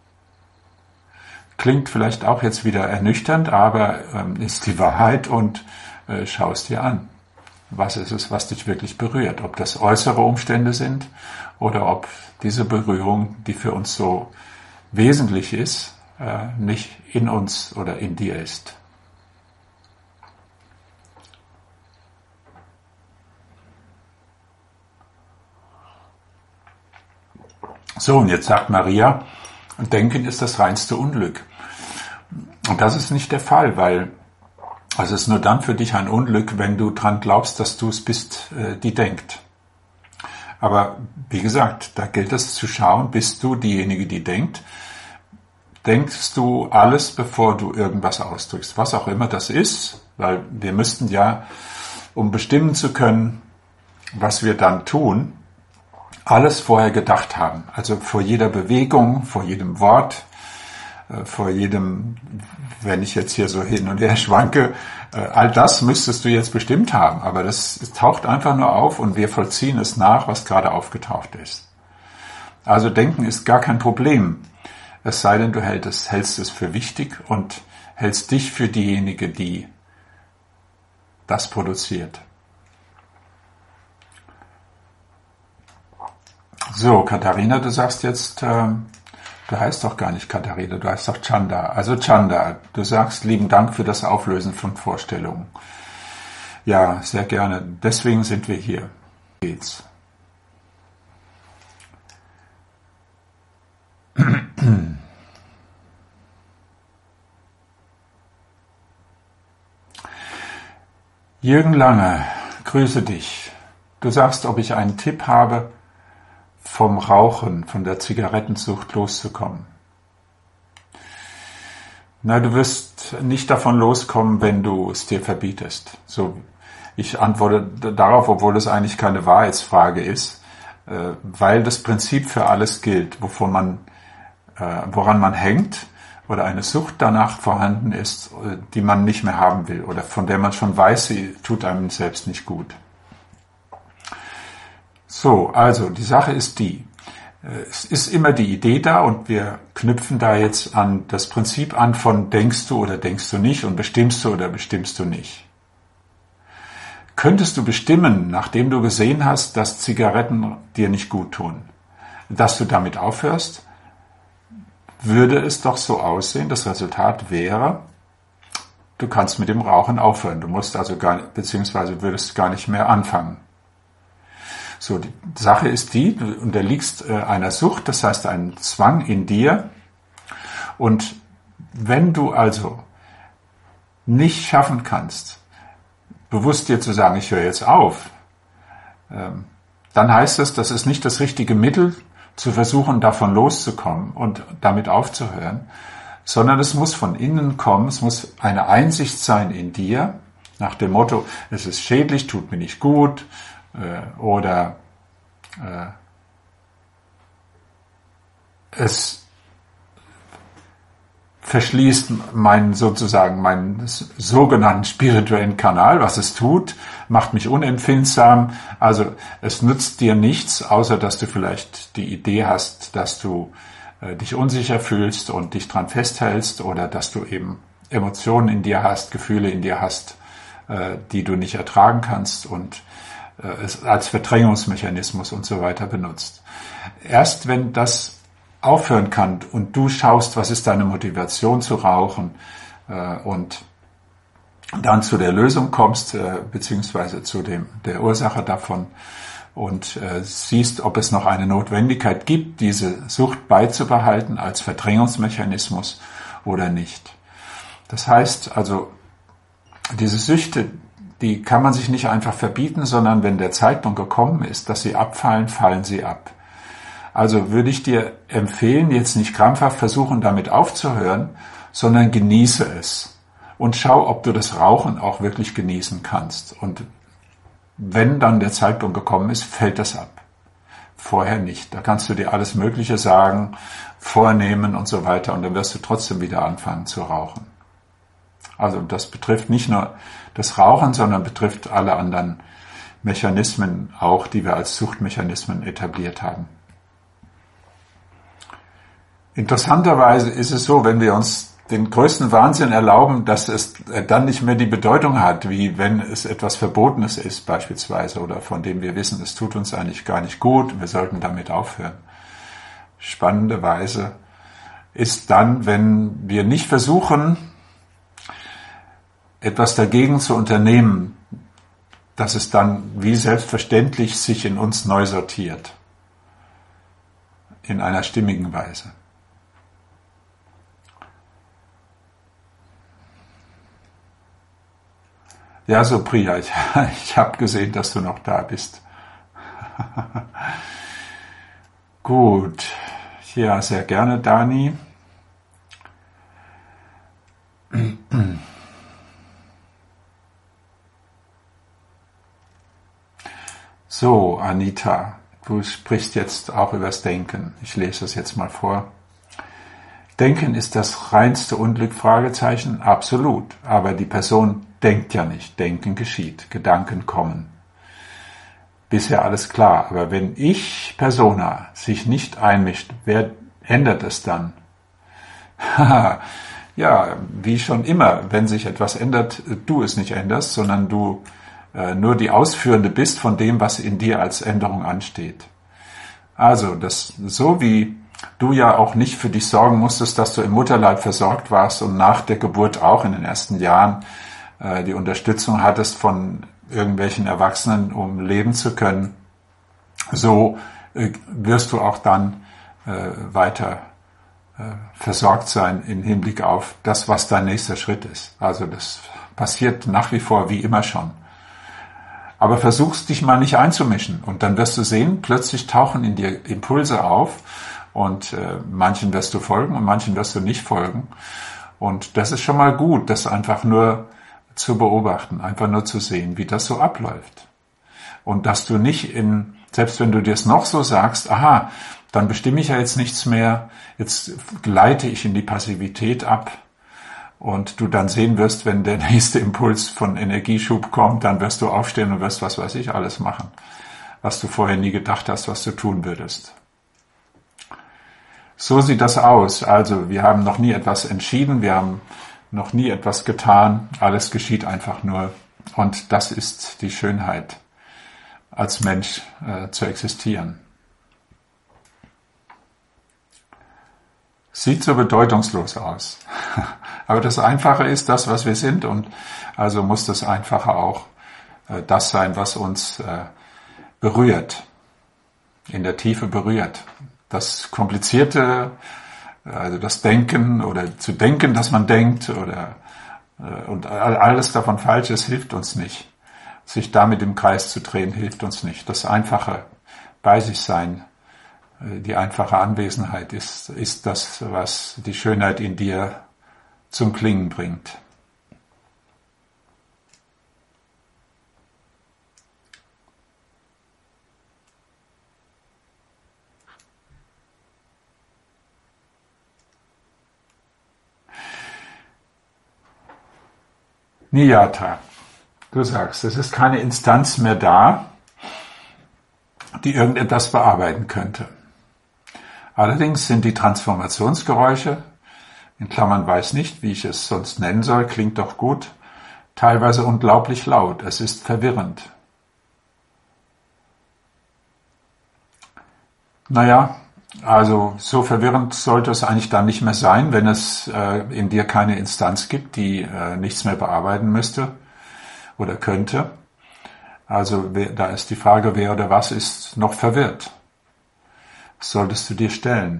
Klingt vielleicht auch jetzt wieder ernüchternd, aber ähm, ist die Wahrheit und äh, schau es dir an. Was ist es, was dich wirklich berührt? Ob das äußere Umstände sind oder ob diese Berührung, die für uns so wesentlich ist, äh, nicht in uns oder in dir ist. So, und jetzt sagt Maria, Denken ist das reinste Unglück. Und das ist nicht der Fall, weil also es ist nur dann für dich ein Unglück, wenn du dran glaubst, dass du es bist, äh, die denkt. Aber wie gesagt, da gilt es zu schauen, bist du diejenige, die denkt? Denkst du alles, bevor du irgendwas ausdrückst? Was auch immer das ist, weil wir müssten ja, um bestimmen zu können, was wir dann tun, alles vorher gedacht haben. Also vor jeder Bewegung, vor jedem Wort, vor jedem, wenn ich jetzt hier so hin und her schwanke, all das müsstest du jetzt bestimmt haben. Aber das taucht einfach nur auf und wir vollziehen es nach, was gerade aufgetaucht ist. Also Denken ist gar kein Problem. Es sei denn, du hältst es, hältst es für wichtig und hältst dich für diejenige, die das produziert. So, Katharina, du sagst jetzt, äh, du heißt doch gar nicht Katharina, du heißt doch Chanda. Also Chanda, du sagst, lieben Dank für das Auflösen von Vorstellungen. Ja, sehr gerne. Deswegen sind wir hier. Geht's. Jürgen Lange, grüße dich. Du sagst, ob ich einen Tipp habe, vom Rauchen, von der Zigarettensucht loszukommen. Na, du wirst nicht davon loskommen, wenn du es dir verbietest. So, ich antworte darauf, obwohl es eigentlich keine Wahrheitsfrage ist, äh, weil das Prinzip für alles gilt, wovon man, äh, woran man hängt oder eine Sucht danach vorhanden ist, die man nicht mehr haben will oder von der man schon weiß, sie tut einem selbst nicht gut. So, also die Sache ist die, es ist immer die Idee da und wir knüpfen da jetzt an das Prinzip an von denkst du oder denkst du nicht und bestimmst du oder bestimmst du nicht. Könntest du bestimmen, nachdem du gesehen hast, dass Zigaretten dir nicht gut tun, dass du damit aufhörst, würde es doch so aussehen, das Resultat wäre, du kannst mit dem Rauchen aufhören, du musst also gar, beziehungsweise würdest gar nicht mehr anfangen. So, die Sache ist die, du unterliegst äh, einer Sucht, das heißt einen Zwang in dir. Und wenn du also nicht schaffen kannst, bewusst dir zu sagen, ich höre jetzt auf, ähm, dann heißt es, das ist nicht das richtige Mittel, zu versuchen, davon loszukommen und damit aufzuhören, sondern es muss von innen kommen, es muss eine Einsicht sein in dir, nach dem Motto, es ist schädlich, tut mir nicht gut, oder äh, es verschließt meinen sozusagen meinen sogenannten spirituellen Kanal, was es tut, macht mich unempfindsam. Also es nützt dir nichts, außer dass du vielleicht die Idee hast, dass du äh, dich unsicher fühlst und dich dran festhältst oder dass du eben Emotionen in dir hast, Gefühle in dir hast, äh, die du nicht ertragen kannst und es als Verdrängungsmechanismus und so weiter benutzt. Erst wenn das aufhören kann und du schaust, was ist deine Motivation zu rauchen äh, und dann zu der Lösung kommst, äh, beziehungsweise zu dem, der Ursache davon und äh, siehst, ob es noch eine Notwendigkeit gibt, diese Sucht beizubehalten als Verdrängungsmechanismus oder nicht. Das heißt also, diese Süchte, die kann man sich nicht einfach verbieten, sondern wenn der Zeitpunkt gekommen ist, dass sie abfallen, fallen sie ab. Also würde ich dir empfehlen, jetzt nicht krampfhaft versuchen, damit aufzuhören, sondern genieße es und schau, ob du das Rauchen auch wirklich genießen kannst. Und wenn dann der Zeitpunkt gekommen ist, fällt das ab. Vorher nicht. Da kannst du dir alles Mögliche sagen, vornehmen und so weiter und dann wirst du trotzdem wieder anfangen zu rauchen. Also das betrifft nicht nur das Rauchen, sondern betrifft alle anderen Mechanismen auch, die wir als Suchtmechanismen etabliert haben. Interessanterweise ist es so, wenn wir uns den größten Wahnsinn erlauben, dass es dann nicht mehr die Bedeutung hat, wie wenn es etwas Verbotenes ist beispielsweise oder von dem wir wissen, es tut uns eigentlich gar nicht gut, wir sollten damit aufhören. Spannenderweise ist dann, wenn wir nicht versuchen, etwas dagegen zu unternehmen, dass es dann wie selbstverständlich sich in uns neu sortiert. In einer stimmigen Weise. Ja, so Priya, ich, ich habe gesehen, dass du noch da bist. Gut, ja, sehr gerne, Dani. So, Anita, du sprichst jetzt auch übers Denken. Ich lese es jetzt mal vor. Denken ist das reinste Unglück? Fragezeichen. Absolut. Aber die Person denkt ja nicht. Denken geschieht. Gedanken kommen. Bisher alles klar. Aber wenn ich, Persona, sich nicht einmischt, wer ändert es dann? Ja, wie schon immer, wenn sich etwas ändert, du es nicht änderst, sondern du äh, nur die Ausführende bist von dem, was in dir als Änderung ansteht. Also, das so wie du ja auch nicht für dich sorgen musstest, dass du im Mutterleib versorgt warst und nach der Geburt auch in den ersten Jahren äh, die Unterstützung hattest von irgendwelchen Erwachsenen, um leben zu können, so äh, wirst du auch dann äh, weiter äh, versorgt sein im Hinblick auf das, was dein nächster Schritt ist. Also das passiert nach wie vor wie immer schon. Aber versuchst dich mal nicht einzumischen und dann wirst du sehen, plötzlich tauchen in dir Impulse auf und äh, manchen wirst du folgen und manchen wirst du nicht folgen. Und das ist schon mal gut, das einfach nur zu beobachten, einfach nur zu sehen, wie das so abläuft. Und dass du nicht in, selbst wenn du dir es noch so sagst, aha, dann bestimme ich ja jetzt nichts mehr, jetzt gleite ich in die Passivität ab und du dann sehen wirst, wenn der nächste Impuls von Energieschub kommt, dann wirst du aufstehen und wirst was weiß ich alles machen, was du vorher nie gedacht hast, was du tun würdest. So sieht das aus. Also wir haben noch nie etwas entschieden, wir haben noch nie etwas getan, alles geschieht einfach nur. Und das ist die Schönheit, als Mensch äh, zu existieren. Sieht so bedeutungslos aus. Aber das Einfache ist das, was wir sind, und also muss das Einfache auch äh, das sein, was uns äh, berührt, in der Tiefe berührt. Das Komplizierte, also das Denken oder zu denken, dass man denkt oder äh, und alles davon Falsches hilft uns nicht. Sich damit im Kreis zu drehen hilft uns nicht. Das Einfache bei sich sein, äh, die einfache Anwesenheit ist, ist das, was die Schönheit in dir zum Klingen bringt. Niyata, du sagst, es ist keine Instanz mehr da, die irgendetwas bearbeiten könnte. Allerdings sind die Transformationsgeräusche, in Klammern weiß nicht, wie ich es sonst nennen soll, klingt doch gut, teilweise unglaublich laut. Es ist verwirrend. Naja, also so verwirrend sollte es eigentlich dann nicht mehr sein, wenn es äh, in dir keine Instanz gibt, die äh, nichts mehr bearbeiten müsste oder könnte. Also wer, da ist die Frage, wer oder was ist noch verwirrt? Das solltest du dir stellen.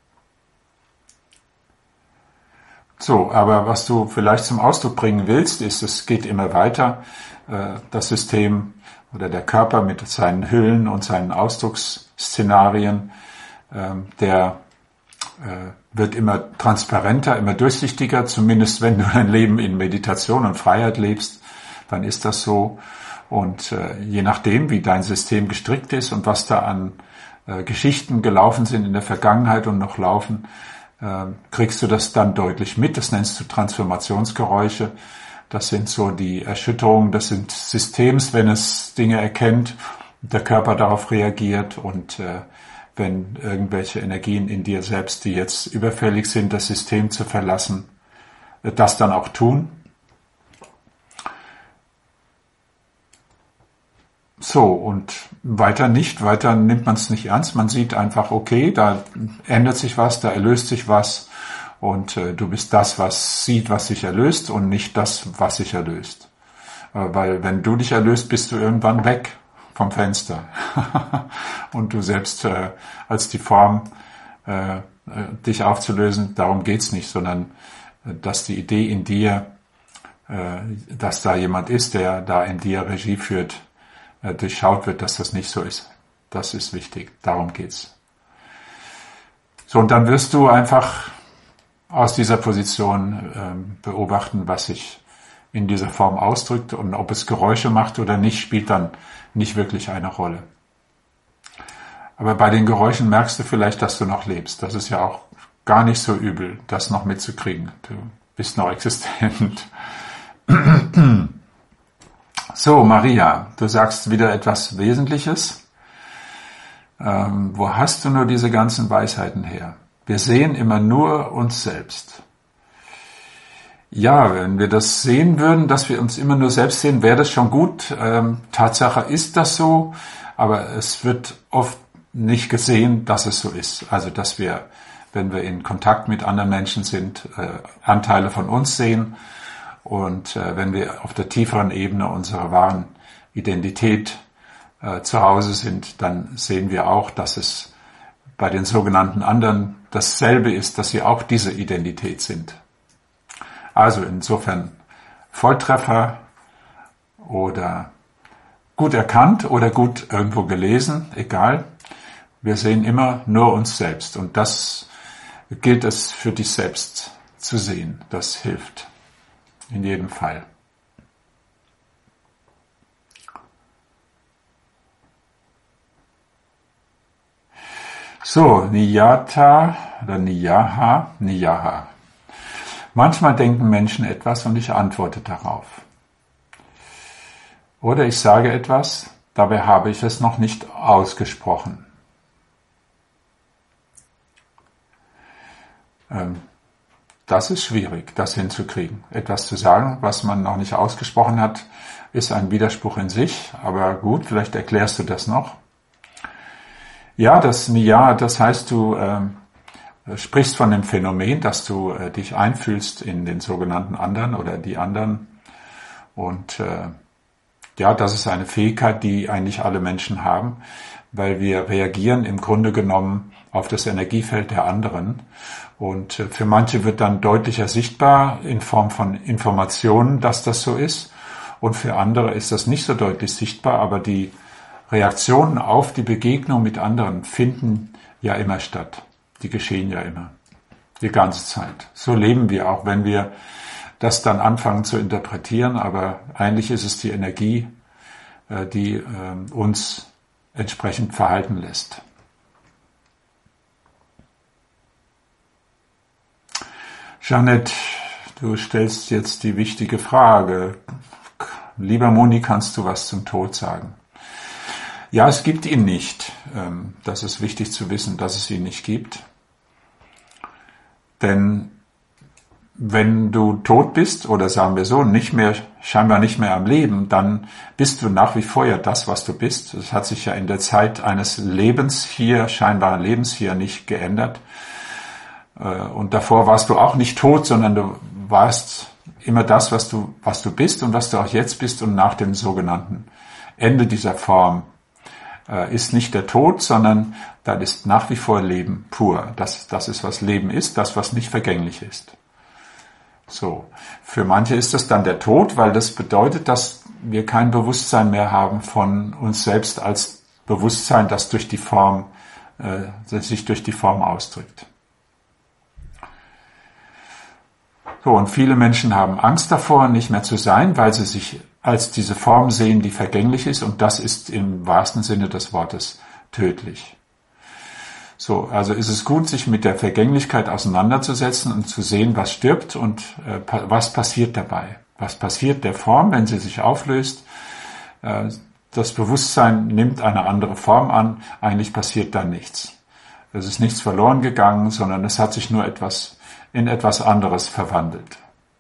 So, aber was du vielleicht zum Ausdruck bringen willst, ist, es geht immer weiter. Äh, das System oder der Körper mit seinen Hüllen und seinen Ausdrucksszenarien, der äh, wird immer transparenter, immer durchsichtiger, zumindest wenn du dein Leben in Meditation und Freiheit lebst, dann ist das so. Und äh, je nachdem, wie dein System gestrickt ist und was da an äh, Geschichten gelaufen sind in der Vergangenheit und noch laufen, äh, kriegst du das dann deutlich mit. Das nennst du Transformationsgeräusche. Das sind so die Erschütterungen, das sind Systems, wenn es Dinge erkennt, der Körper darauf reagiert und äh, wenn irgendwelche Energien in dir selbst, die jetzt überfällig sind, das System zu verlassen, äh, das dann auch tun. So, und weiter nicht, weiter nimmt man es nicht ernst. Man sieht einfach, okay, da ändert sich was, da erlöst sich was. Und äh, du bist das, was sieht, was sich erlöst und nicht das, was sich erlöst. Äh, weil wenn du dich erlöst, bist du irgendwann weg vom Fenster. Und du selbst äh, als die Form, äh, dich aufzulösen, darum geht's nicht, sondern äh, dass die Idee in dir, äh, dass da jemand ist, der da in dir Regie führt, äh, durchschaut wird, dass das nicht so ist. Das ist wichtig, darum geht's. So, und dann wirst du einfach aus dieser Position ähm, beobachten, was sich in dieser Form ausdrückt und ob es Geräusche macht oder nicht, spielt dann nicht wirklich eine Rolle. Aber bei den Geräuschen merkst du vielleicht, dass du noch lebst. Das ist ja auch gar nicht so übel, das noch mitzukriegen. Du bist noch existent. So, Maria, du sagst wieder etwas Wesentliches. Ähm, wo hast du nur diese ganzen Weisheiten her? Wir sehen immer nur uns selbst. Ja, wenn wir das sehen würden, dass wir uns immer nur selbst sehen, wäre das schon gut. Ähm, Tatsache ist das so, aber es wird oft nicht gesehen, dass es so ist. Also, dass wir, wenn wir in Kontakt mit anderen Menschen sind, äh, Anteile von uns sehen und äh, wenn wir auf der tieferen Ebene unserer wahren Identität äh, zu Hause sind, dann sehen wir auch, dass es bei den sogenannten anderen dasselbe ist, dass sie auch diese Identität sind. Also insofern Volltreffer oder gut erkannt oder gut irgendwo gelesen, egal. Wir sehen immer nur uns selbst und das gilt es für dich selbst zu sehen. Das hilft in jedem Fall. So, Niyata oder Niyaha, Niyaha. Manchmal denken Menschen etwas und ich antworte darauf. Oder ich sage etwas, dabei habe ich es noch nicht ausgesprochen. Das ist schwierig, das hinzukriegen. Etwas zu sagen, was man noch nicht ausgesprochen hat, ist ein Widerspruch in sich, aber gut, vielleicht erklärst du das noch. Ja, das Niya, das heißt, du äh, sprichst von dem Phänomen, dass du äh, dich einfühlst in den sogenannten anderen oder die anderen. Und äh, ja, das ist eine Fähigkeit, die eigentlich alle Menschen haben, weil wir reagieren im Grunde genommen auf das Energiefeld der anderen. Und äh, für manche wird dann deutlicher sichtbar in Form von Informationen, dass das so ist. Und für andere ist das nicht so deutlich sichtbar, aber die Reaktionen auf die Begegnung mit anderen finden ja immer statt. Die geschehen ja immer. Die ganze Zeit. So leben wir auch, wenn wir das dann anfangen zu interpretieren. Aber eigentlich ist es die Energie, die uns entsprechend verhalten lässt. Jeanette, du stellst jetzt die wichtige Frage. Lieber Moni, kannst du was zum Tod sagen? Ja, es gibt ihn nicht. Das ist wichtig zu wissen, dass es ihn nicht gibt. Denn wenn du tot bist, oder sagen wir so, nicht mehr, scheinbar nicht mehr am Leben, dann bist du nach wie vor ja das, was du bist. Das hat sich ja in der Zeit eines Lebens hier, scheinbaren Lebens hier nicht geändert. Und davor warst du auch nicht tot, sondern du warst immer das, was du, was du bist und was du auch jetzt bist und nach dem sogenannten Ende dieser Form ist nicht der Tod, sondern das ist nach wie vor Leben pur. Das, das ist, was Leben ist, das, was nicht vergänglich ist. So. Für manche ist das dann der Tod, weil das bedeutet, dass wir kein Bewusstsein mehr haben von uns selbst als Bewusstsein, das durch die Form, äh, das sich durch die Form ausdrückt. So. Und viele Menschen haben Angst davor, nicht mehr zu sein, weil sie sich als diese Form sehen, die vergänglich ist, und das ist im wahrsten Sinne des Wortes tödlich. So, also ist es gut, sich mit der Vergänglichkeit auseinanderzusetzen und zu sehen, was stirbt und äh, was passiert dabei. Was passiert der Form, wenn sie sich auflöst? Äh, das Bewusstsein nimmt eine andere Form an, eigentlich passiert da nichts. Es ist nichts verloren gegangen, sondern es hat sich nur etwas in etwas anderes verwandelt.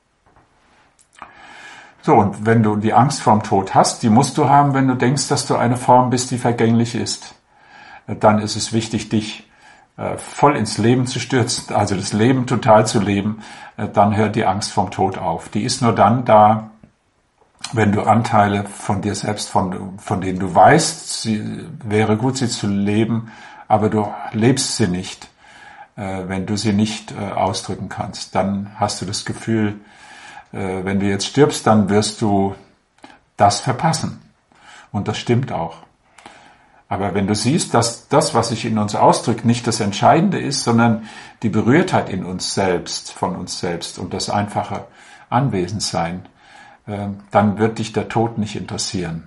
So, und wenn du die Angst vorm Tod hast, die musst du haben, wenn du denkst, dass du eine Form bist, die vergänglich ist. Dann ist es wichtig, dich äh, voll ins Leben zu stürzen, also das Leben total zu leben. Äh, dann hört die Angst vorm Tod auf. Die ist nur dann da, wenn du Anteile von dir selbst, von, von denen du weißt, sie, wäre gut, sie zu leben, aber du lebst sie nicht, äh, wenn du sie nicht äh, ausdrücken kannst. Dann hast du das Gefühl, wenn du jetzt stirbst, dann wirst du das verpassen. Und das stimmt auch. Aber wenn du siehst, dass das, was sich in uns ausdrückt, nicht das Entscheidende ist, sondern die Berührtheit in uns selbst, von uns selbst und das einfache Anwesendsein, dann wird dich der Tod nicht interessieren.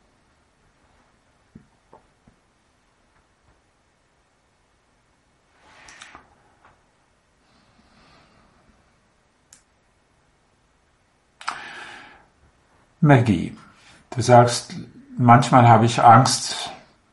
Maggie, du sagst, manchmal habe ich Angst,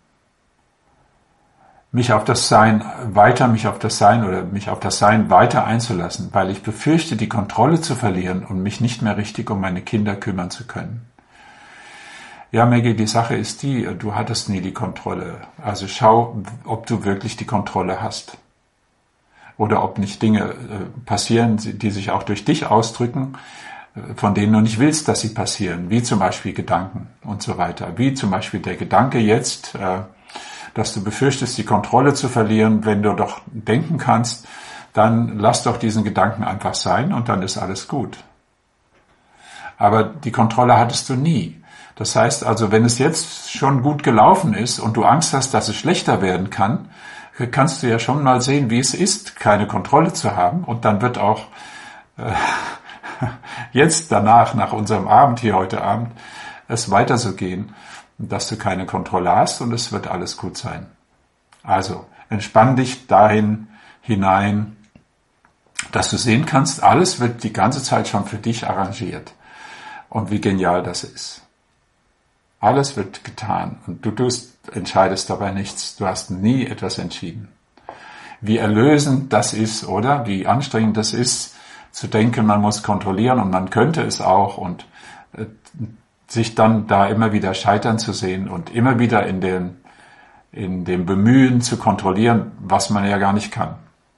mich auf das Sein weiter, mich auf das Sein oder mich auf das Sein weiter einzulassen, weil ich befürchte, die Kontrolle zu verlieren und mich nicht mehr richtig um meine Kinder kümmern zu können. Ja, Maggie, die Sache ist die, du hattest nie die Kontrolle. Also schau, ob du wirklich die Kontrolle hast. Oder ob nicht Dinge passieren, die sich auch durch dich ausdrücken, von denen du nicht willst, dass sie passieren, wie zum Beispiel Gedanken und so weiter. Wie zum Beispiel der Gedanke jetzt, dass du befürchtest, die Kontrolle zu verlieren, wenn du doch denken kannst, dann lass doch diesen Gedanken einfach sein und dann ist alles gut. Aber die Kontrolle hattest du nie. Das heißt also, wenn es jetzt schon gut gelaufen ist und du Angst hast, dass es schlechter werden kann, kannst du ja schon mal sehen, wie es ist, keine Kontrolle zu haben und dann wird auch äh, jetzt danach, nach unserem Abend hier heute Abend, es weiter so gehen, dass du keine Kontrolle hast und es wird alles gut sein. Also, entspann dich dahin hinein, dass du sehen kannst, alles wird die ganze Zeit schon für dich arrangiert. Und wie genial das ist. Alles wird getan und du tust, entscheidest dabei nichts. Du hast nie etwas entschieden. Wie erlösend das ist, oder? Wie anstrengend das ist, zu denken, man muss kontrollieren und man könnte es auch und äh, sich dann da immer wieder scheitern zu sehen und immer wieder in dem, in dem Bemühen zu kontrollieren, was man ja gar nicht kann.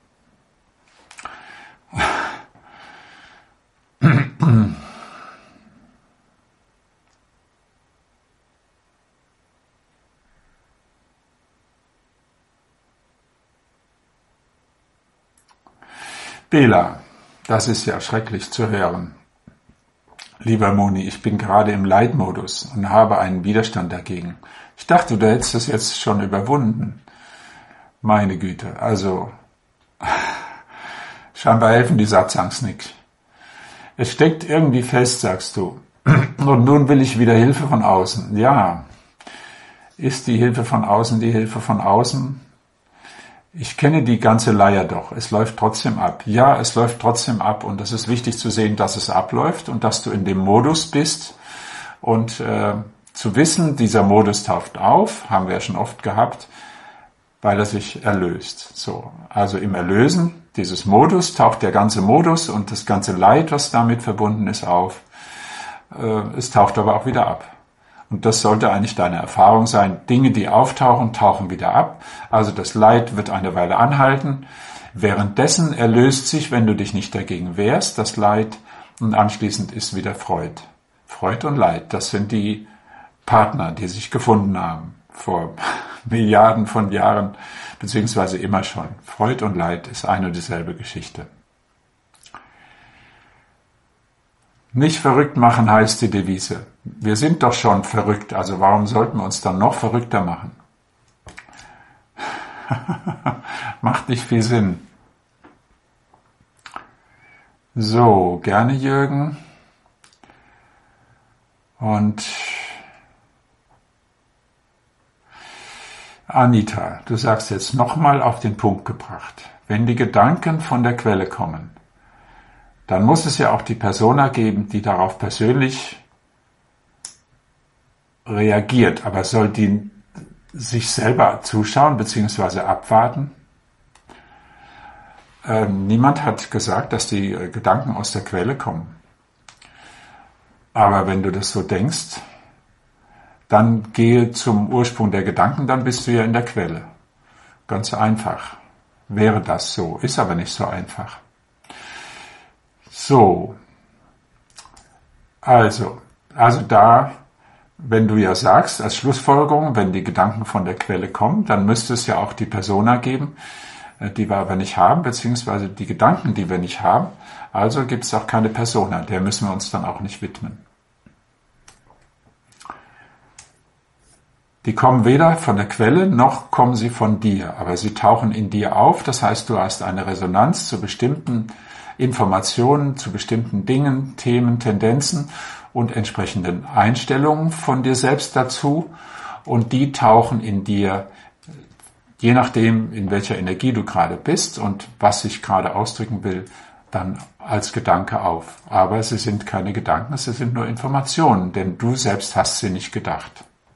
Bela, das ist ja schrecklich zu hören. Lieber Moni, ich bin gerade im Leidmodus und habe einen Widerstand dagegen. Ich dachte, du hättest das jetzt schon überwunden. Meine Güte, also scheinbar helfen die Satsangs nicht. Es steckt irgendwie fest, sagst du. Und nun will ich wieder Hilfe von außen. Ja, ist die Hilfe von außen die Hilfe von außen? Ich kenne die ganze Leier doch. Es läuft trotzdem ab. Ja, es läuft trotzdem ab und es ist wichtig zu sehen, dass es abläuft und dass du in dem Modus bist und äh, zu wissen, dieser Modus taucht auf, haben wir ja schon oft gehabt, weil er sich erlöst. So, also im Erlösen dieses Modus taucht der ganze Modus und das ganze Leid, was damit verbunden ist, auf. Äh, es taucht aber auch wieder ab. Und das sollte eigentlich deine Erfahrung sein. Dinge, die auftauchen, tauchen wieder ab. Also das Leid wird eine Weile anhalten. Währenddessen erlöst sich, wenn du dich nicht dagegen wehrst, das Leid und anschließend ist wieder Freud. Freud und Leid, das sind die Partner, die sich gefunden haben vor Milliarden von Jahren, beziehungsweise immer schon. Freud und Leid ist eine und dieselbe Geschichte. Nicht verrückt machen heißt die Devise. Wir sind doch schon verrückt, also warum sollten wir uns dann noch verrückter machen? Macht nicht viel Sinn. So, gerne Jürgen. Und Anita, du sagst jetzt nochmal auf den Punkt gebracht. Wenn die Gedanken von der Quelle kommen, dann muss es ja auch die Persona geben, die darauf persönlich reagiert. Aber soll die sich selber zuschauen bzw. abwarten? Äh, niemand hat gesagt, dass die Gedanken aus der Quelle kommen. Aber wenn du das so denkst, dann gehe zum Ursprung der Gedanken, dann bist du ja in der Quelle. Ganz einfach wäre das so, ist aber nicht so einfach. So, also, also da, wenn du ja sagst, als Schlussfolgerung, wenn die Gedanken von der Quelle kommen, dann müsste es ja auch die Persona geben, die wir aber nicht haben, beziehungsweise die Gedanken, die wir nicht haben. Also gibt es auch keine Persona, der müssen wir uns dann auch nicht widmen. Die kommen weder von der Quelle, noch kommen sie von dir, aber sie tauchen in dir auf. Das heißt, du hast eine Resonanz zu bestimmten Informationen, zu bestimmten Dingen, Themen, Tendenzen und entsprechenden Einstellungen von dir selbst dazu. Und die tauchen in dir, je nachdem, in welcher Energie du gerade bist und was sich gerade ausdrücken will, dann als Gedanke auf. Aber sie sind keine Gedanken, sie sind nur Informationen, denn du selbst hast sie nicht gedacht.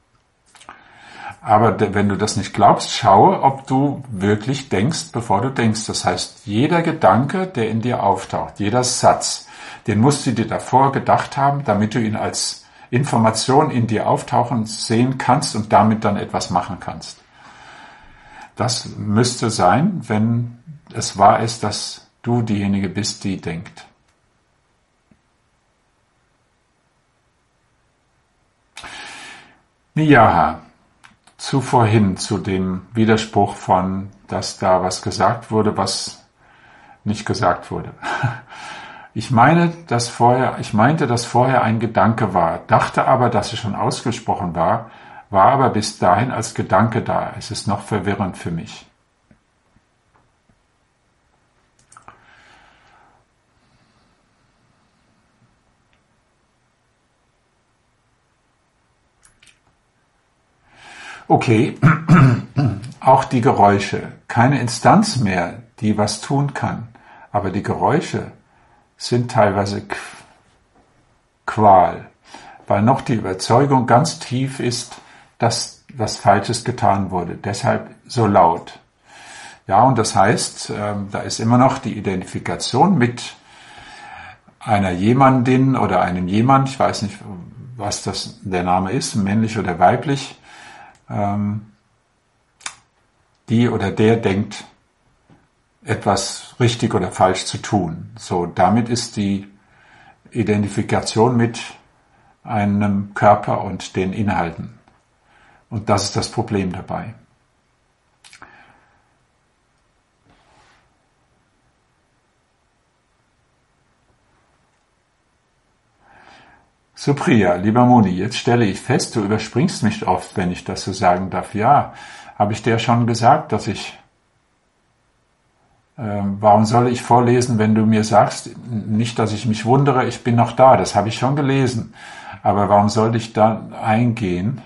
Aber wenn du das nicht glaubst, schaue, ob du wirklich denkst, bevor du denkst. Das heißt, jeder Gedanke, der in dir auftaucht, jeder Satz, den musst du dir davor gedacht haben, damit du ihn als Information in dir auftauchen sehen kannst und damit dann etwas machen kannst. Das müsste sein, wenn es wahr ist, dass du diejenige bist, die denkt. Ja. Zu vorhin, zu dem Widerspruch von, dass da was gesagt wurde, was nicht gesagt wurde. Ich meine, dass vorher, ich meinte, dass vorher ein Gedanke war, dachte aber, dass es schon ausgesprochen war, war aber bis dahin als Gedanke da. Es ist noch verwirrend für mich. Okay, auch die Geräusche, keine Instanz mehr, die was tun kann, aber die Geräusche sind teilweise Qual, weil noch die Überzeugung ganz tief ist, dass was Falsches getan wurde, deshalb so laut. Ja, und das heißt, da ist immer noch die Identifikation mit einer jemandin oder einem jemand, ich weiß nicht, was das der Name ist, männlich oder weiblich, die oder der denkt, etwas richtig oder falsch zu tun. So, damit ist die Identifikation mit einem Körper und den Inhalten. Und das ist das Problem dabei. Supriya, lieber Moni, jetzt stelle ich fest, du überspringst mich oft, wenn ich das so sagen darf. Ja, habe ich dir schon gesagt, dass ich, äh, warum soll ich vorlesen, wenn du mir sagst, nicht, dass ich mich wundere, ich bin noch da, das habe ich schon gelesen. Aber warum sollte ich da eingehen?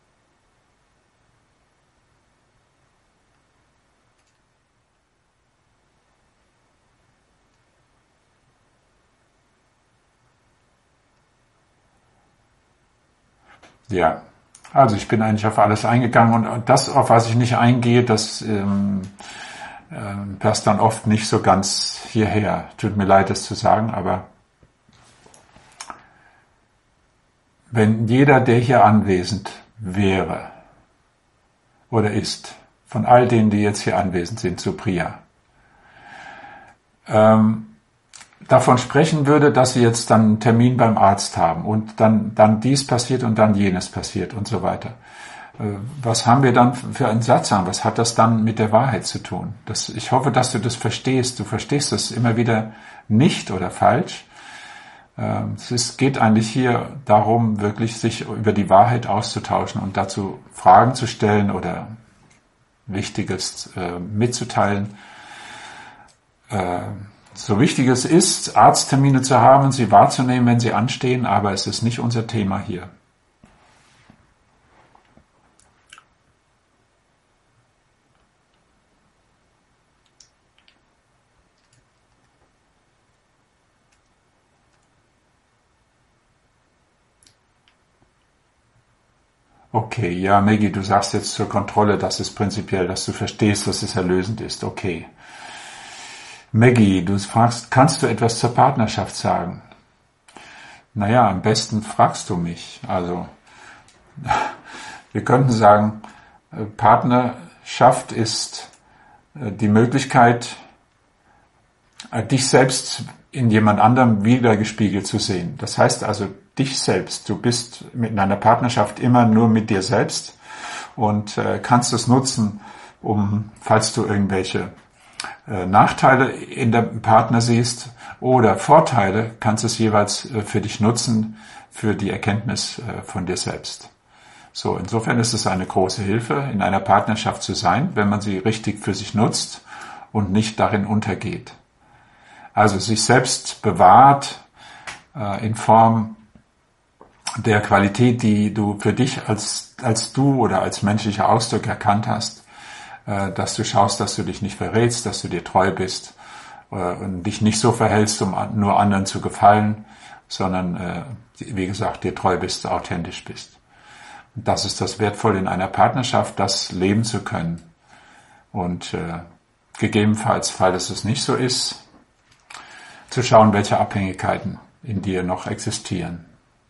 Ja, also ich bin eigentlich auf alles eingegangen und das, auf was ich nicht eingehe, das ähm, ähm, passt dann oft nicht so ganz hierher. Tut mir leid, das zu sagen, aber wenn jeder, der hier anwesend wäre oder ist, von all denen, die jetzt hier anwesend sind, Supriya, ähm, davon sprechen würde, dass sie jetzt dann einen Termin beim Arzt haben und dann, dann dies passiert und dann jenes passiert und so weiter. Was haben wir dann für einen Satz an? Was hat das dann mit der Wahrheit zu tun? Das, ich hoffe, dass du das verstehst. Du verstehst das immer wieder nicht oder falsch. Es ist, geht eigentlich hier darum, wirklich sich über die Wahrheit auszutauschen und dazu Fragen zu stellen oder Wichtiges äh, mitzuteilen. Äh, So wichtig es ist, Arzttermine zu haben und sie wahrzunehmen, wenn sie anstehen, aber es ist nicht unser Thema hier. Okay, ja, Maggie, du sagst jetzt zur Kontrolle, das ist prinzipiell, dass du verstehst, dass es erlösend ist. Okay. Maggie, du fragst, kannst du etwas zur Partnerschaft sagen? Naja, am besten fragst du mich. Also, wir könnten sagen, Partnerschaft ist die Möglichkeit, dich selbst in jemand anderem wiedergespiegelt zu sehen. Das heißt also, dich selbst. Du bist in einer Partnerschaft immer nur mit dir selbst und äh, kannst es nutzen, um, falls du irgendwelche äh, Nachteile in dem Partner siehst oder Vorteile, kannst es jeweils äh, für dich nutzen, für die Erkenntnis äh, von dir selbst. So, insofern ist es eine große Hilfe, in einer Partnerschaft zu sein, wenn man sie richtig für sich nutzt und nicht darin untergeht. Also sich selbst bewahrt äh, in Form der Qualität, die du für dich als, als du oder als menschlicher Ausdruck erkannt hast, äh, dass du schaust, dass du dich nicht verrätst, dass du dir treu bist äh, und dich nicht so verhältst, um nur anderen zu gefallen, sondern, äh, wie gesagt, dir treu bist, authentisch bist. Und das ist das Wertvolle in einer Partnerschaft, das leben zu können. Und äh, gegebenenfalls, falls es nicht so ist, zu schauen, welche Abhängigkeiten in dir noch existieren.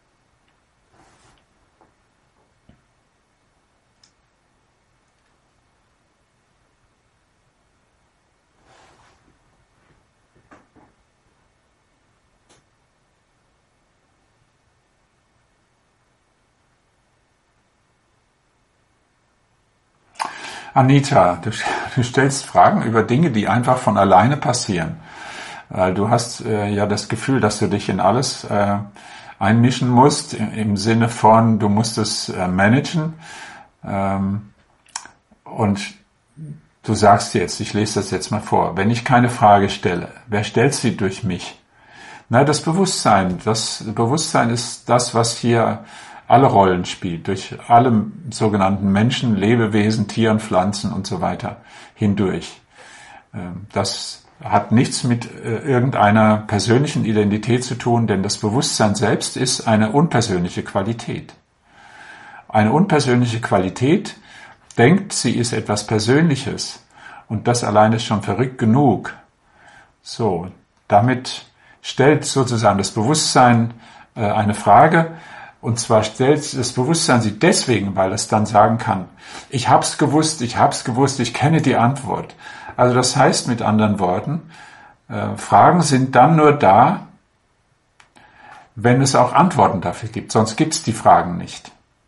Anita, du, du stellst Fragen über Dinge, die einfach von alleine passieren. Du hast äh, ja das Gefühl, dass du dich in alles äh, einmischen musst, im, im Sinne von, du musst es äh, managen. Ähm, und du sagst jetzt, ich lese das jetzt mal vor, wenn ich keine Frage stelle, wer stellt sie durch mich? Na, das Bewusstsein. Das Bewusstsein ist das, was hier alle Rollen spielt, durch alle sogenannten Menschen, Lebewesen, Tieren, Pflanzen und so weiter hindurch. Das hat nichts mit irgendeiner persönlichen Identität zu tun, denn das Bewusstsein selbst ist eine unpersönliche Qualität. Eine unpersönliche Qualität denkt, sie ist etwas Persönliches und das allein ist schon verrückt genug. So, damit stellt sozusagen das Bewusstsein eine Frage. Und zwar stellt das Bewusstsein sie deswegen, weil es dann sagen kann, ich hab's gewusst, ich hab's gewusst, ich kenne die Antwort. Also das heißt mit anderen Worten, äh, Fragen sind dann nur da, wenn es auch Antworten dafür gibt, sonst gibt's die Fragen nicht.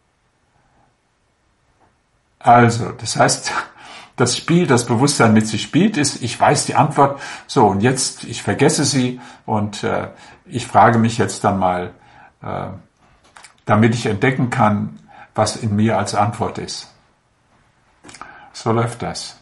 Also, das heißt, das Spiel, das Bewusstsein mit sich spielt, ist, ich weiß die Antwort, so und jetzt, ich vergesse sie und äh, ich frage mich jetzt dann mal, äh, damit ich entdecken kann, was in mir als Antwort ist. So läuft das.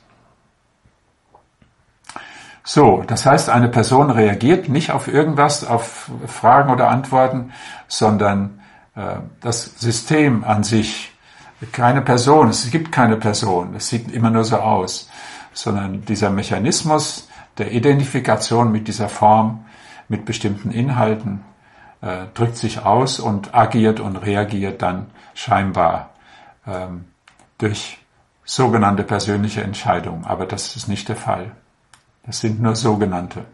So, das heißt, eine Person reagiert nicht auf irgendwas, auf Fragen oder Antworten, sondern äh, das System an sich, keine Person, es gibt keine Person, es sieht immer nur so aus, sondern dieser Mechanismus der Identifikation mit dieser Form, mit bestimmten Inhalten, drückt sich aus und agiert und reagiert dann scheinbar ähm, durch sogenannte persönliche Entscheidungen. Aber das ist nicht der Fall. Das sind nur sogenannte.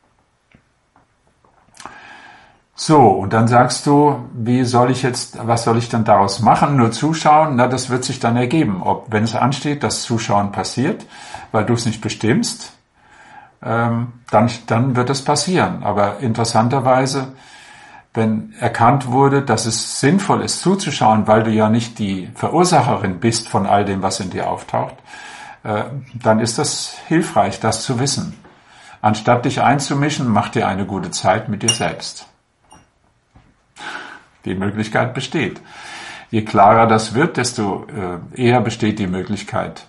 So, und dann sagst du, wie soll ich jetzt, was soll ich dann daraus machen? Nur zuschauen? Na, das wird sich dann ergeben. Ob, wenn es ansteht, dass Zuschauen passiert, weil du es nicht bestimmst, ähm, dann, dann wird es passieren. Aber interessanterweise, wenn erkannt wurde, dass es sinnvoll ist zuzuschauen, weil du ja nicht die Verursacherin bist von all dem, was in dir auftaucht, äh, dann ist das hilfreich, das zu wissen. Anstatt dich einzumischen, mach dir eine gute Zeit mit dir selbst. Die Möglichkeit besteht. Je klarer das wird, desto äh, eher besteht die Möglichkeit,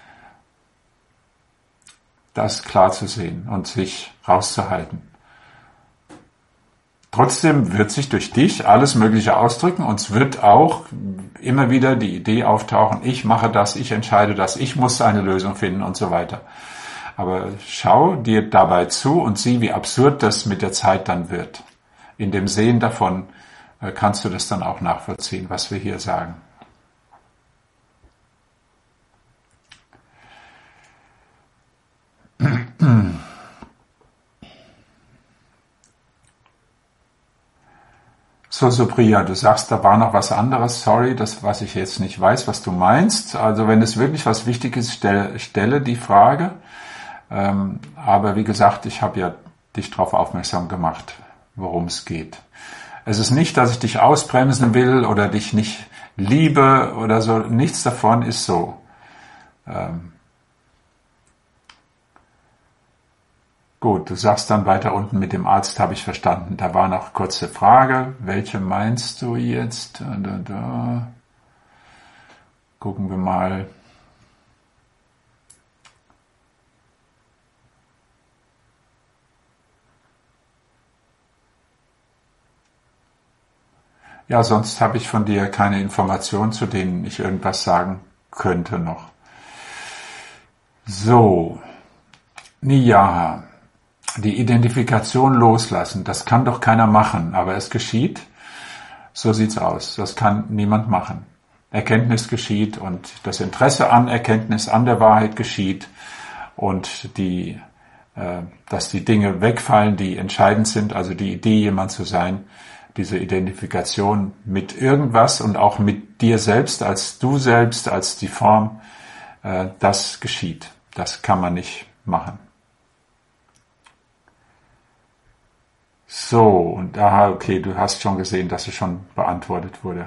das klar zu sehen und sich rauszuhalten. Trotzdem wird sich durch dich alles Mögliche ausdrücken und es wird auch immer wieder die Idee auftauchen, ich mache das, ich entscheide das, ich muss eine Lösung finden und so weiter. Aber schau dir dabei zu und sieh, wie absurd das mit der Zeit dann wird. In dem Sehen davon kannst du das dann auch nachvollziehen, was wir hier sagen. So, Supriya, du sagst, da war noch was anderes. Sorry, das, was ich jetzt nicht weiß, was du meinst. Also wenn es wirklich was Wichtiges ist, stelle, stelle die Frage. Ähm, aber wie gesagt, ich habe ja dich darauf aufmerksam gemacht, worum es geht. Es ist nicht, dass ich dich ausbremsen will oder dich nicht liebe oder so. Nichts davon ist so. Ähm, Gut, du sagst dann weiter unten, mit dem Arzt habe ich verstanden. Da war noch kurze Frage. Welche meinst du jetzt? Da, da, da. Gucken wir mal. Ja, sonst habe ich von dir keine Informationen, zu denen ich irgendwas sagen könnte noch. So, Niyaha. Die Identifikation loslassen, das kann doch keiner machen, aber es geschieht. So sieht's aus. Das kann niemand machen. Erkenntnis geschieht und das Interesse an Erkenntnis, an der Wahrheit geschieht und die, äh, dass die Dinge wegfallen, die entscheidend sind, also die Idee, jemand zu sein, diese Identifikation mit irgendwas und auch mit dir selbst, als du selbst, als die Form, äh, das geschieht. Das kann man nicht machen. So, und aha, okay, du hast schon gesehen, dass es schon beantwortet wurde.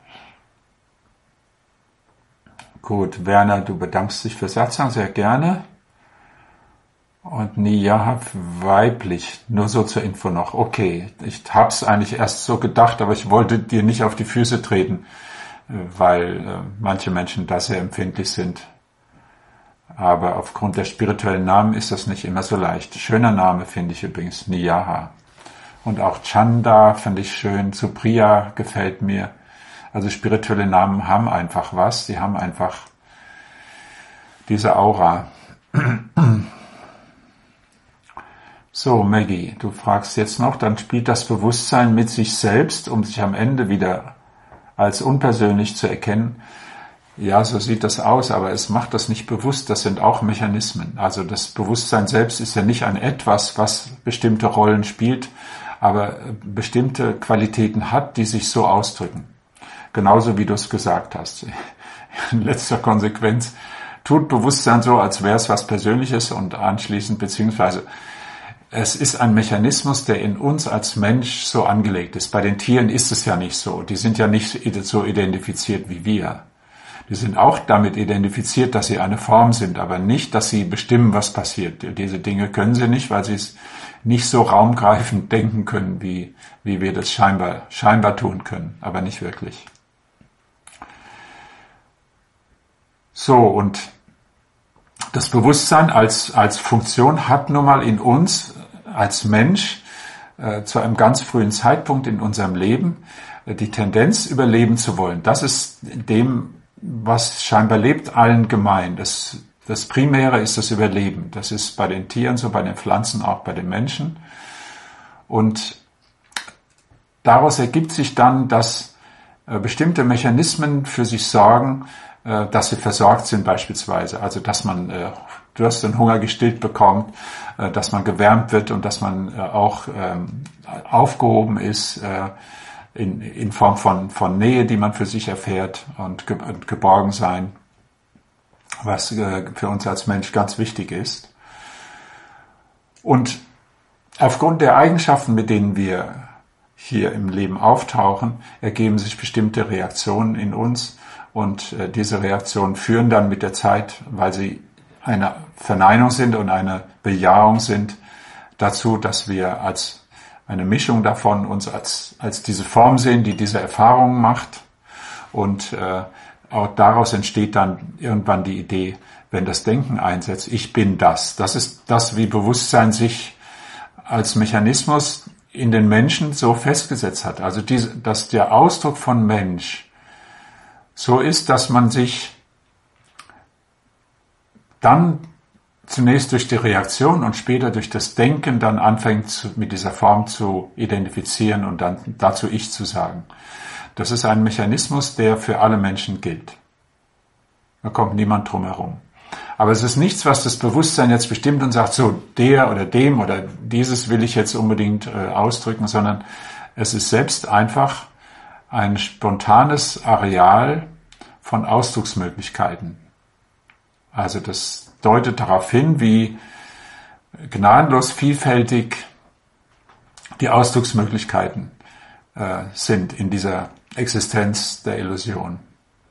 Gut, Werner, du bedankst dich für Satsang, sehr gerne. Und Niyaha weiblich, nur so zur Info noch. Okay, ich hab's eigentlich erst so gedacht, aber ich wollte dir nicht auf die Füße treten, weil äh, manche Menschen da sehr empfindlich sind. Aber aufgrund der spirituellen Namen ist das nicht immer so leicht. Schöner Name finde ich übrigens, Niyaha. Und auch Chanda finde ich schön, Supriya gefällt mir. Also spirituelle Namen haben einfach was, die haben einfach diese Aura. So, Maggie, du fragst jetzt noch, dann spielt das Bewusstsein mit sich selbst, um sich am Ende wieder als unpersönlich zu erkennen. Ja, so sieht das aus, aber es macht das nicht bewusst, das sind auch Mechanismen. Also das Bewusstsein selbst ist ja nicht ein Etwas, was bestimmte Rollen spielt, aber bestimmte Qualitäten hat, die sich so ausdrücken. Genauso wie du es gesagt hast. In letzter Konsequenz tut Bewusstsein so, als wäre es was Persönliches und anschließend, beziehungsweise es ist ein Mechanismus, der in uns als Mensch so angelegt ist. Bei den Tieren ist es ja nicht so. Die sind ja nicht so identifiziert wie wir. Die sind auch damit identifiziert, dass sie eine Form sind, aber nicht, dass sie bestimmen, was passiert. Diese Dinge können sie nicht, weil sie es nicht so raumgreifend denken können, wie, wie wir das scheinbar, scheinbar tun können, aber nicht wirklich. So, und das Bewusstsein als, als Funktion hat nun mal in uns, als Mensch, äh, zu einem ganz frühen Zeitpunkt in unserem Leben, äh, die Tendenz, überleben zu wollen. Das ist dem, was scheinbar lebt, allen gemein. Das, das Primäre ist das Überleben. Das ist bei den Tieren so, bei den Pflanzen, auch bei den Menschen. Und daraus ergibt sich dann, dass äh, bestimmte Mechanismen für sich sorgen, äh, dass sie versorgt sind beispielsweise. Also dass man äh, Durst und Hunger gestillt bekommt, äh, dass man gewärmt wird und dass man äh, auch ähm, aufgehoben ist, äh, In, in Form von, von Nähe, die man für sich erfährt und, ge, und geborgen sein, was äh, für uns als Mensch ganz wichtig ist. Und aufgrund der Eigenschaften, mit denen wir hier im Leben auftauchen, ergeben sich bestimmte Reaktionen in uns und äh, diese Reaktionen führen dann mit der Zeit, weil sie eine Verneinung sind und eine Bejahung sind, dazu, dass wir als eine Mischung davon uns als, als diese Form sehen, die diese Erfahrungen macht. Und äh, auch daraus entsteht dann irgendwann die Idee, wenn das Denken einsetzt, ich bin das. Das ist das, wie Bewusstsein sich als Mechanismus in den Menschen so festgesetzt hat. Also diese, dass der Ausdruck von Mensch so ist, dass man sich dann zunächst durch die Reaktion und später durch das Denken dann anfängt zu, mit dieser Form zu identifizieren und dann dazu Ich zu sagen. Das ist ein Mechanismus, der für alle Menschen gilt. Da kommt niemand drum herum. Aber es ist nichts, was das Bewusstsein jetzt bestimmt und sagt, so der oder dem oder dieses will ich jetzt unbedingt äh, ausdrücken, sondern Es ist selbst einfach ein spontanes Areal von Ausdrucksmöglichkeiten. Also das deutet darauf hin, wie gnadenlos vielfältig die Ausdrucksmöglichkeiten äh, sind in dieser Existenz der Illusion.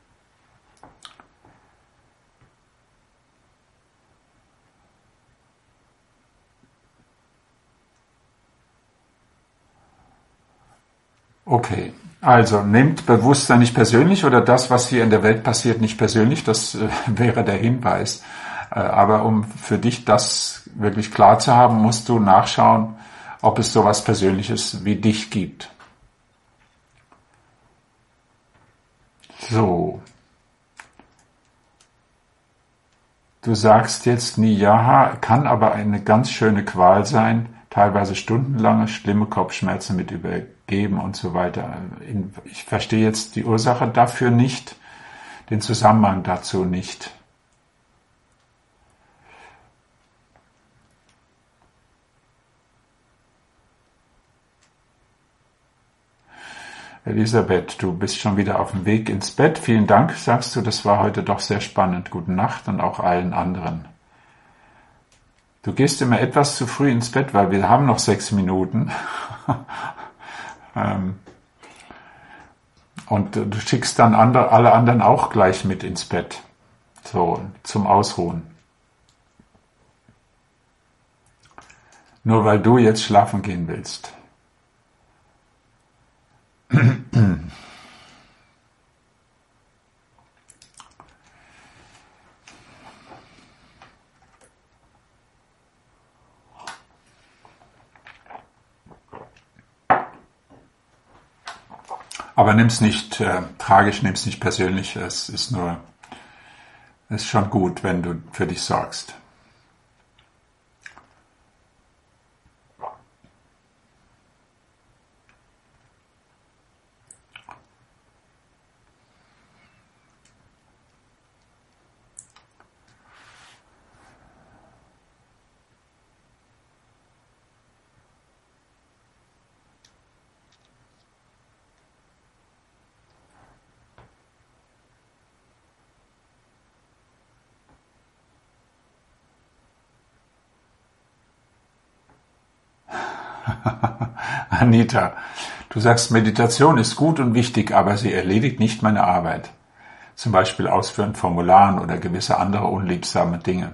Okay, also nehmt Bewusstsein nicht persönlich oder das, was hier in der Welt passiert, nicht persönlich, das äh, wäre der Hinweis. Äh, aber um für dich das wirklich klar zu haben, musst du nachschauen, ob es sowas Persönliches wie dich gibt. So. Du sagst jetzt, Niyaha kann aber eine ganz schöne Qual sein, teilweise stundenlange, schlimme Kopfschmerzen mit übergeben und so weiter. Ich verstehe jetzt die Ursache dafür nicht, den Zusammenhang dazu nicht. Elisabeth, du bist schon wieder auf dem Weg ins Bett. Vielen Dank, sagst du, das war heute doch sehr spannend. Gute Nacht und auch allen anderen. Du gehst immer etwas zu früh ins Bett, weil wir haben noch sechs Minuten. ähm, und du schickst dann andere, alle anderen auch gleich mit ins Bett. So, zum Ausruhen. Nur weil du jetzt schlafen gehen willst. Aber nimm's nicht äh, tragisch, nimm's nicht persönlich. Es ist nur, es ist schon gut, wenn du für dich sorgst. Anita, du sagst, Meditation ist gut und wichtig, aber sie erledigt nicht meine Arbeit. Zum Beispiel Ausführen von Formularen oder gewisse andere unliebsame Dinge.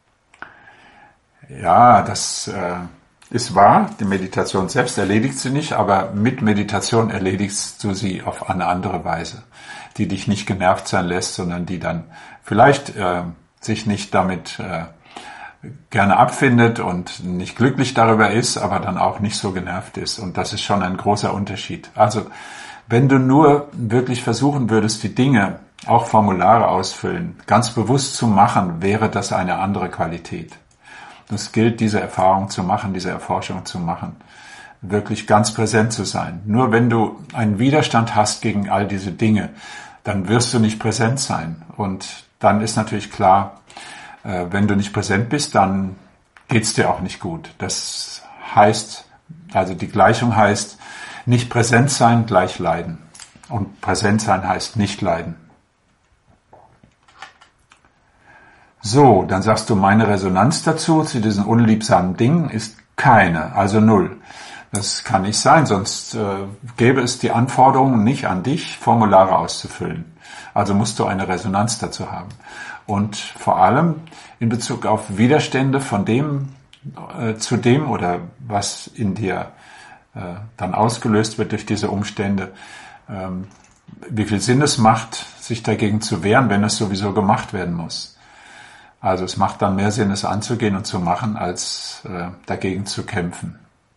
Ja, das äh, ist wahr. Die Meditation selbst erledigt sie nicht, aber mit Meditation erledigst du sie auf eine andere Weise, die dich nicht genervt sein lässt, sondern die dann vielleicht äh, sich nicht damit äh, gerne abfindet und nicht glücklich darüber ist, aber dann auch nicht so genervt ist. Und das ist schon ein großer Unterschied. Also, wenn du nur wirklich versuchen würdest, die Dinge, auch Formulare ausfüllen, ganz bewusst zu machen, wäre das eine andere Qualität. Es gilt, diese Erfahrung zu machen, diese Erforschung zu machen, wirklich ganz präsent zu sein. Nur wenn du einen Widerstand hast gegen all diese Dinge, dann wirst du nicht präsent sein. Und dann ist natürlich klar, wenn du nicht präsent bist, dann geht's dir auch nicht gut. Das heißt, also die Gleichung heißt, nicht präsent sein gleich leiden. Und präsent sein heißt nicht leiden. So, dann sagst du, meine Resonanz dazu, zu diesen unliebsamen Dingen, ist keine, also null. Das kann nicht sein, sonst äh, gäbe es die Anforderungen nicht an dich, Formulare auszufüllen. Also musst du eine Resonanz dazu haben. Und vor allem in Bezug auf Widerstände von dem äh, zu dem oder was in dir äh, dann ausgelöst wird durch diese Umstände, ähm, wie viel Sinn es macht, sich dagegen zu wehren, wenn es sowieso gemacht werden muss. Also es macht dann mehr Sinn, es anzugehen und zu machen, als äh, dagegen zu kämpfen.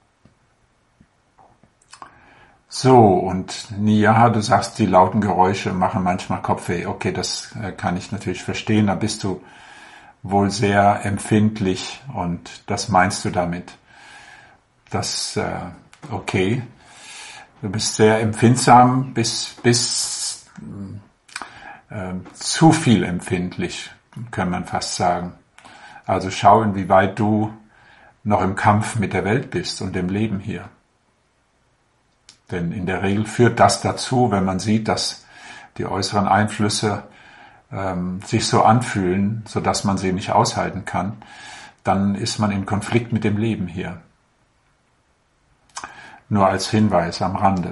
So, und Niyaha, du sagst, die lauten Geräusche machen manchmal Kopfweh. Okay, das äh, kann ich natürlich verstehen. Da bist du wohl sehr empfindlich und das meinst du damit. Das, äh, okay, du bist sehr empfindsam, bis, bis äh, zu viel empfindlich, kann man fast sagen. Also schau, inwieweit du noch im Kampf mit der Welt bist und dem Leben hier. Denn in der Regel führt das dazu, wenn man sieht, dass die äußeren Einflüsse ähm, sich so anfühlen, sodass man sie nicht aushalten kann, dann ist man in Konflikt mit dem Leben hier. Nur als Hinweis am Rande.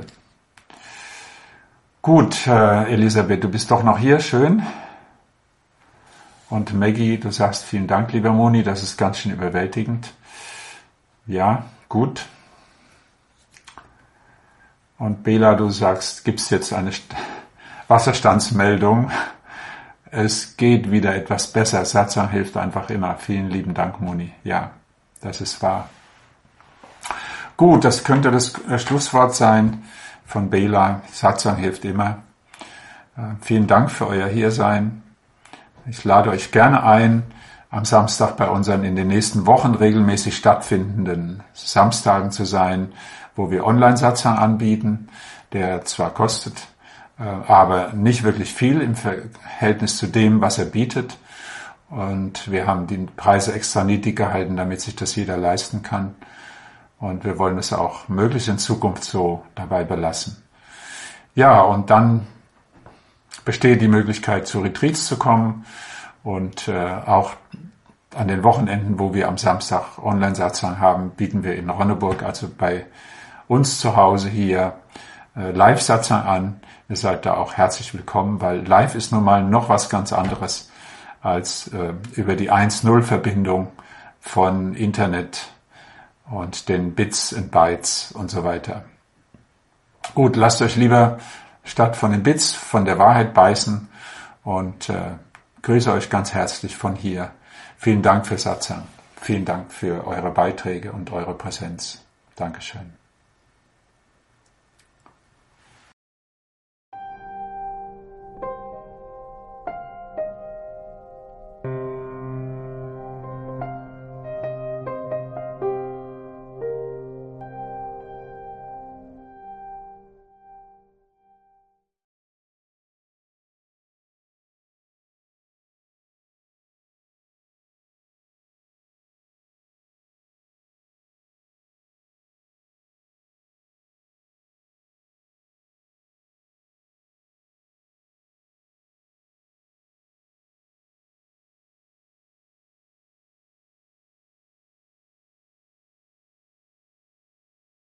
Gut, äh, Elisabeth, du bist doch noch hier, schön. Und Maggie, du sagst vielen Dank, lieber Moni, das ist ganz schön überwältigend. Ja, gut. Und Bela, du sagst, gibt's jetzt eine St- Wasserstandsmeldung? Es geht wieder etwas besser. Satsang hilft einfach immer. Vielen lieben Dank, Moni. Ja, das ist wahr. Gut, das könnte das Schlusswort sein von Bela. Satsang hilft immer. Äh, vielen Dank für euer Hiersein. Ich lade euch gerne ein, am Samstag bei unseren in den nächsten Wochen regelmäßig stattfindenden Samstagen zu sein, wo wir Online-Satsang anbieten, der zwar kostet, aber nicht wirklich viel im Verhältnis zu dem, was er bietet. Und wir haben die Preise extra niedrig gehalten, damit sich das jeder leisten kann. Und wir wollen es auch möglichst in Zukunft so dabei belassen. Ja, und dann besteht die Möglichkeit, zu Retreats zu kommen und äh, auch an den Wochenenden, wo wir am Samstag Online-Satsang haben, bieten wir in Ronneburg, also bei uns zu Hause hier, äh, Live-Satsang an. Ihr seid da auch herzlich willkommen, weil live ist nun mal noch was ganz anderes als äh, über die eins null Verbindung von Internet und den Bits und Bytes und so weiter. Gut, lasst euch lieber statt von den Bits von der Wahrheit beißen und äh, grüße euch ganz herzlich von hier. Vielen Dank für Satsang. Vielen Dank für eure Beiträge und eure Präsenz. Dankeschön.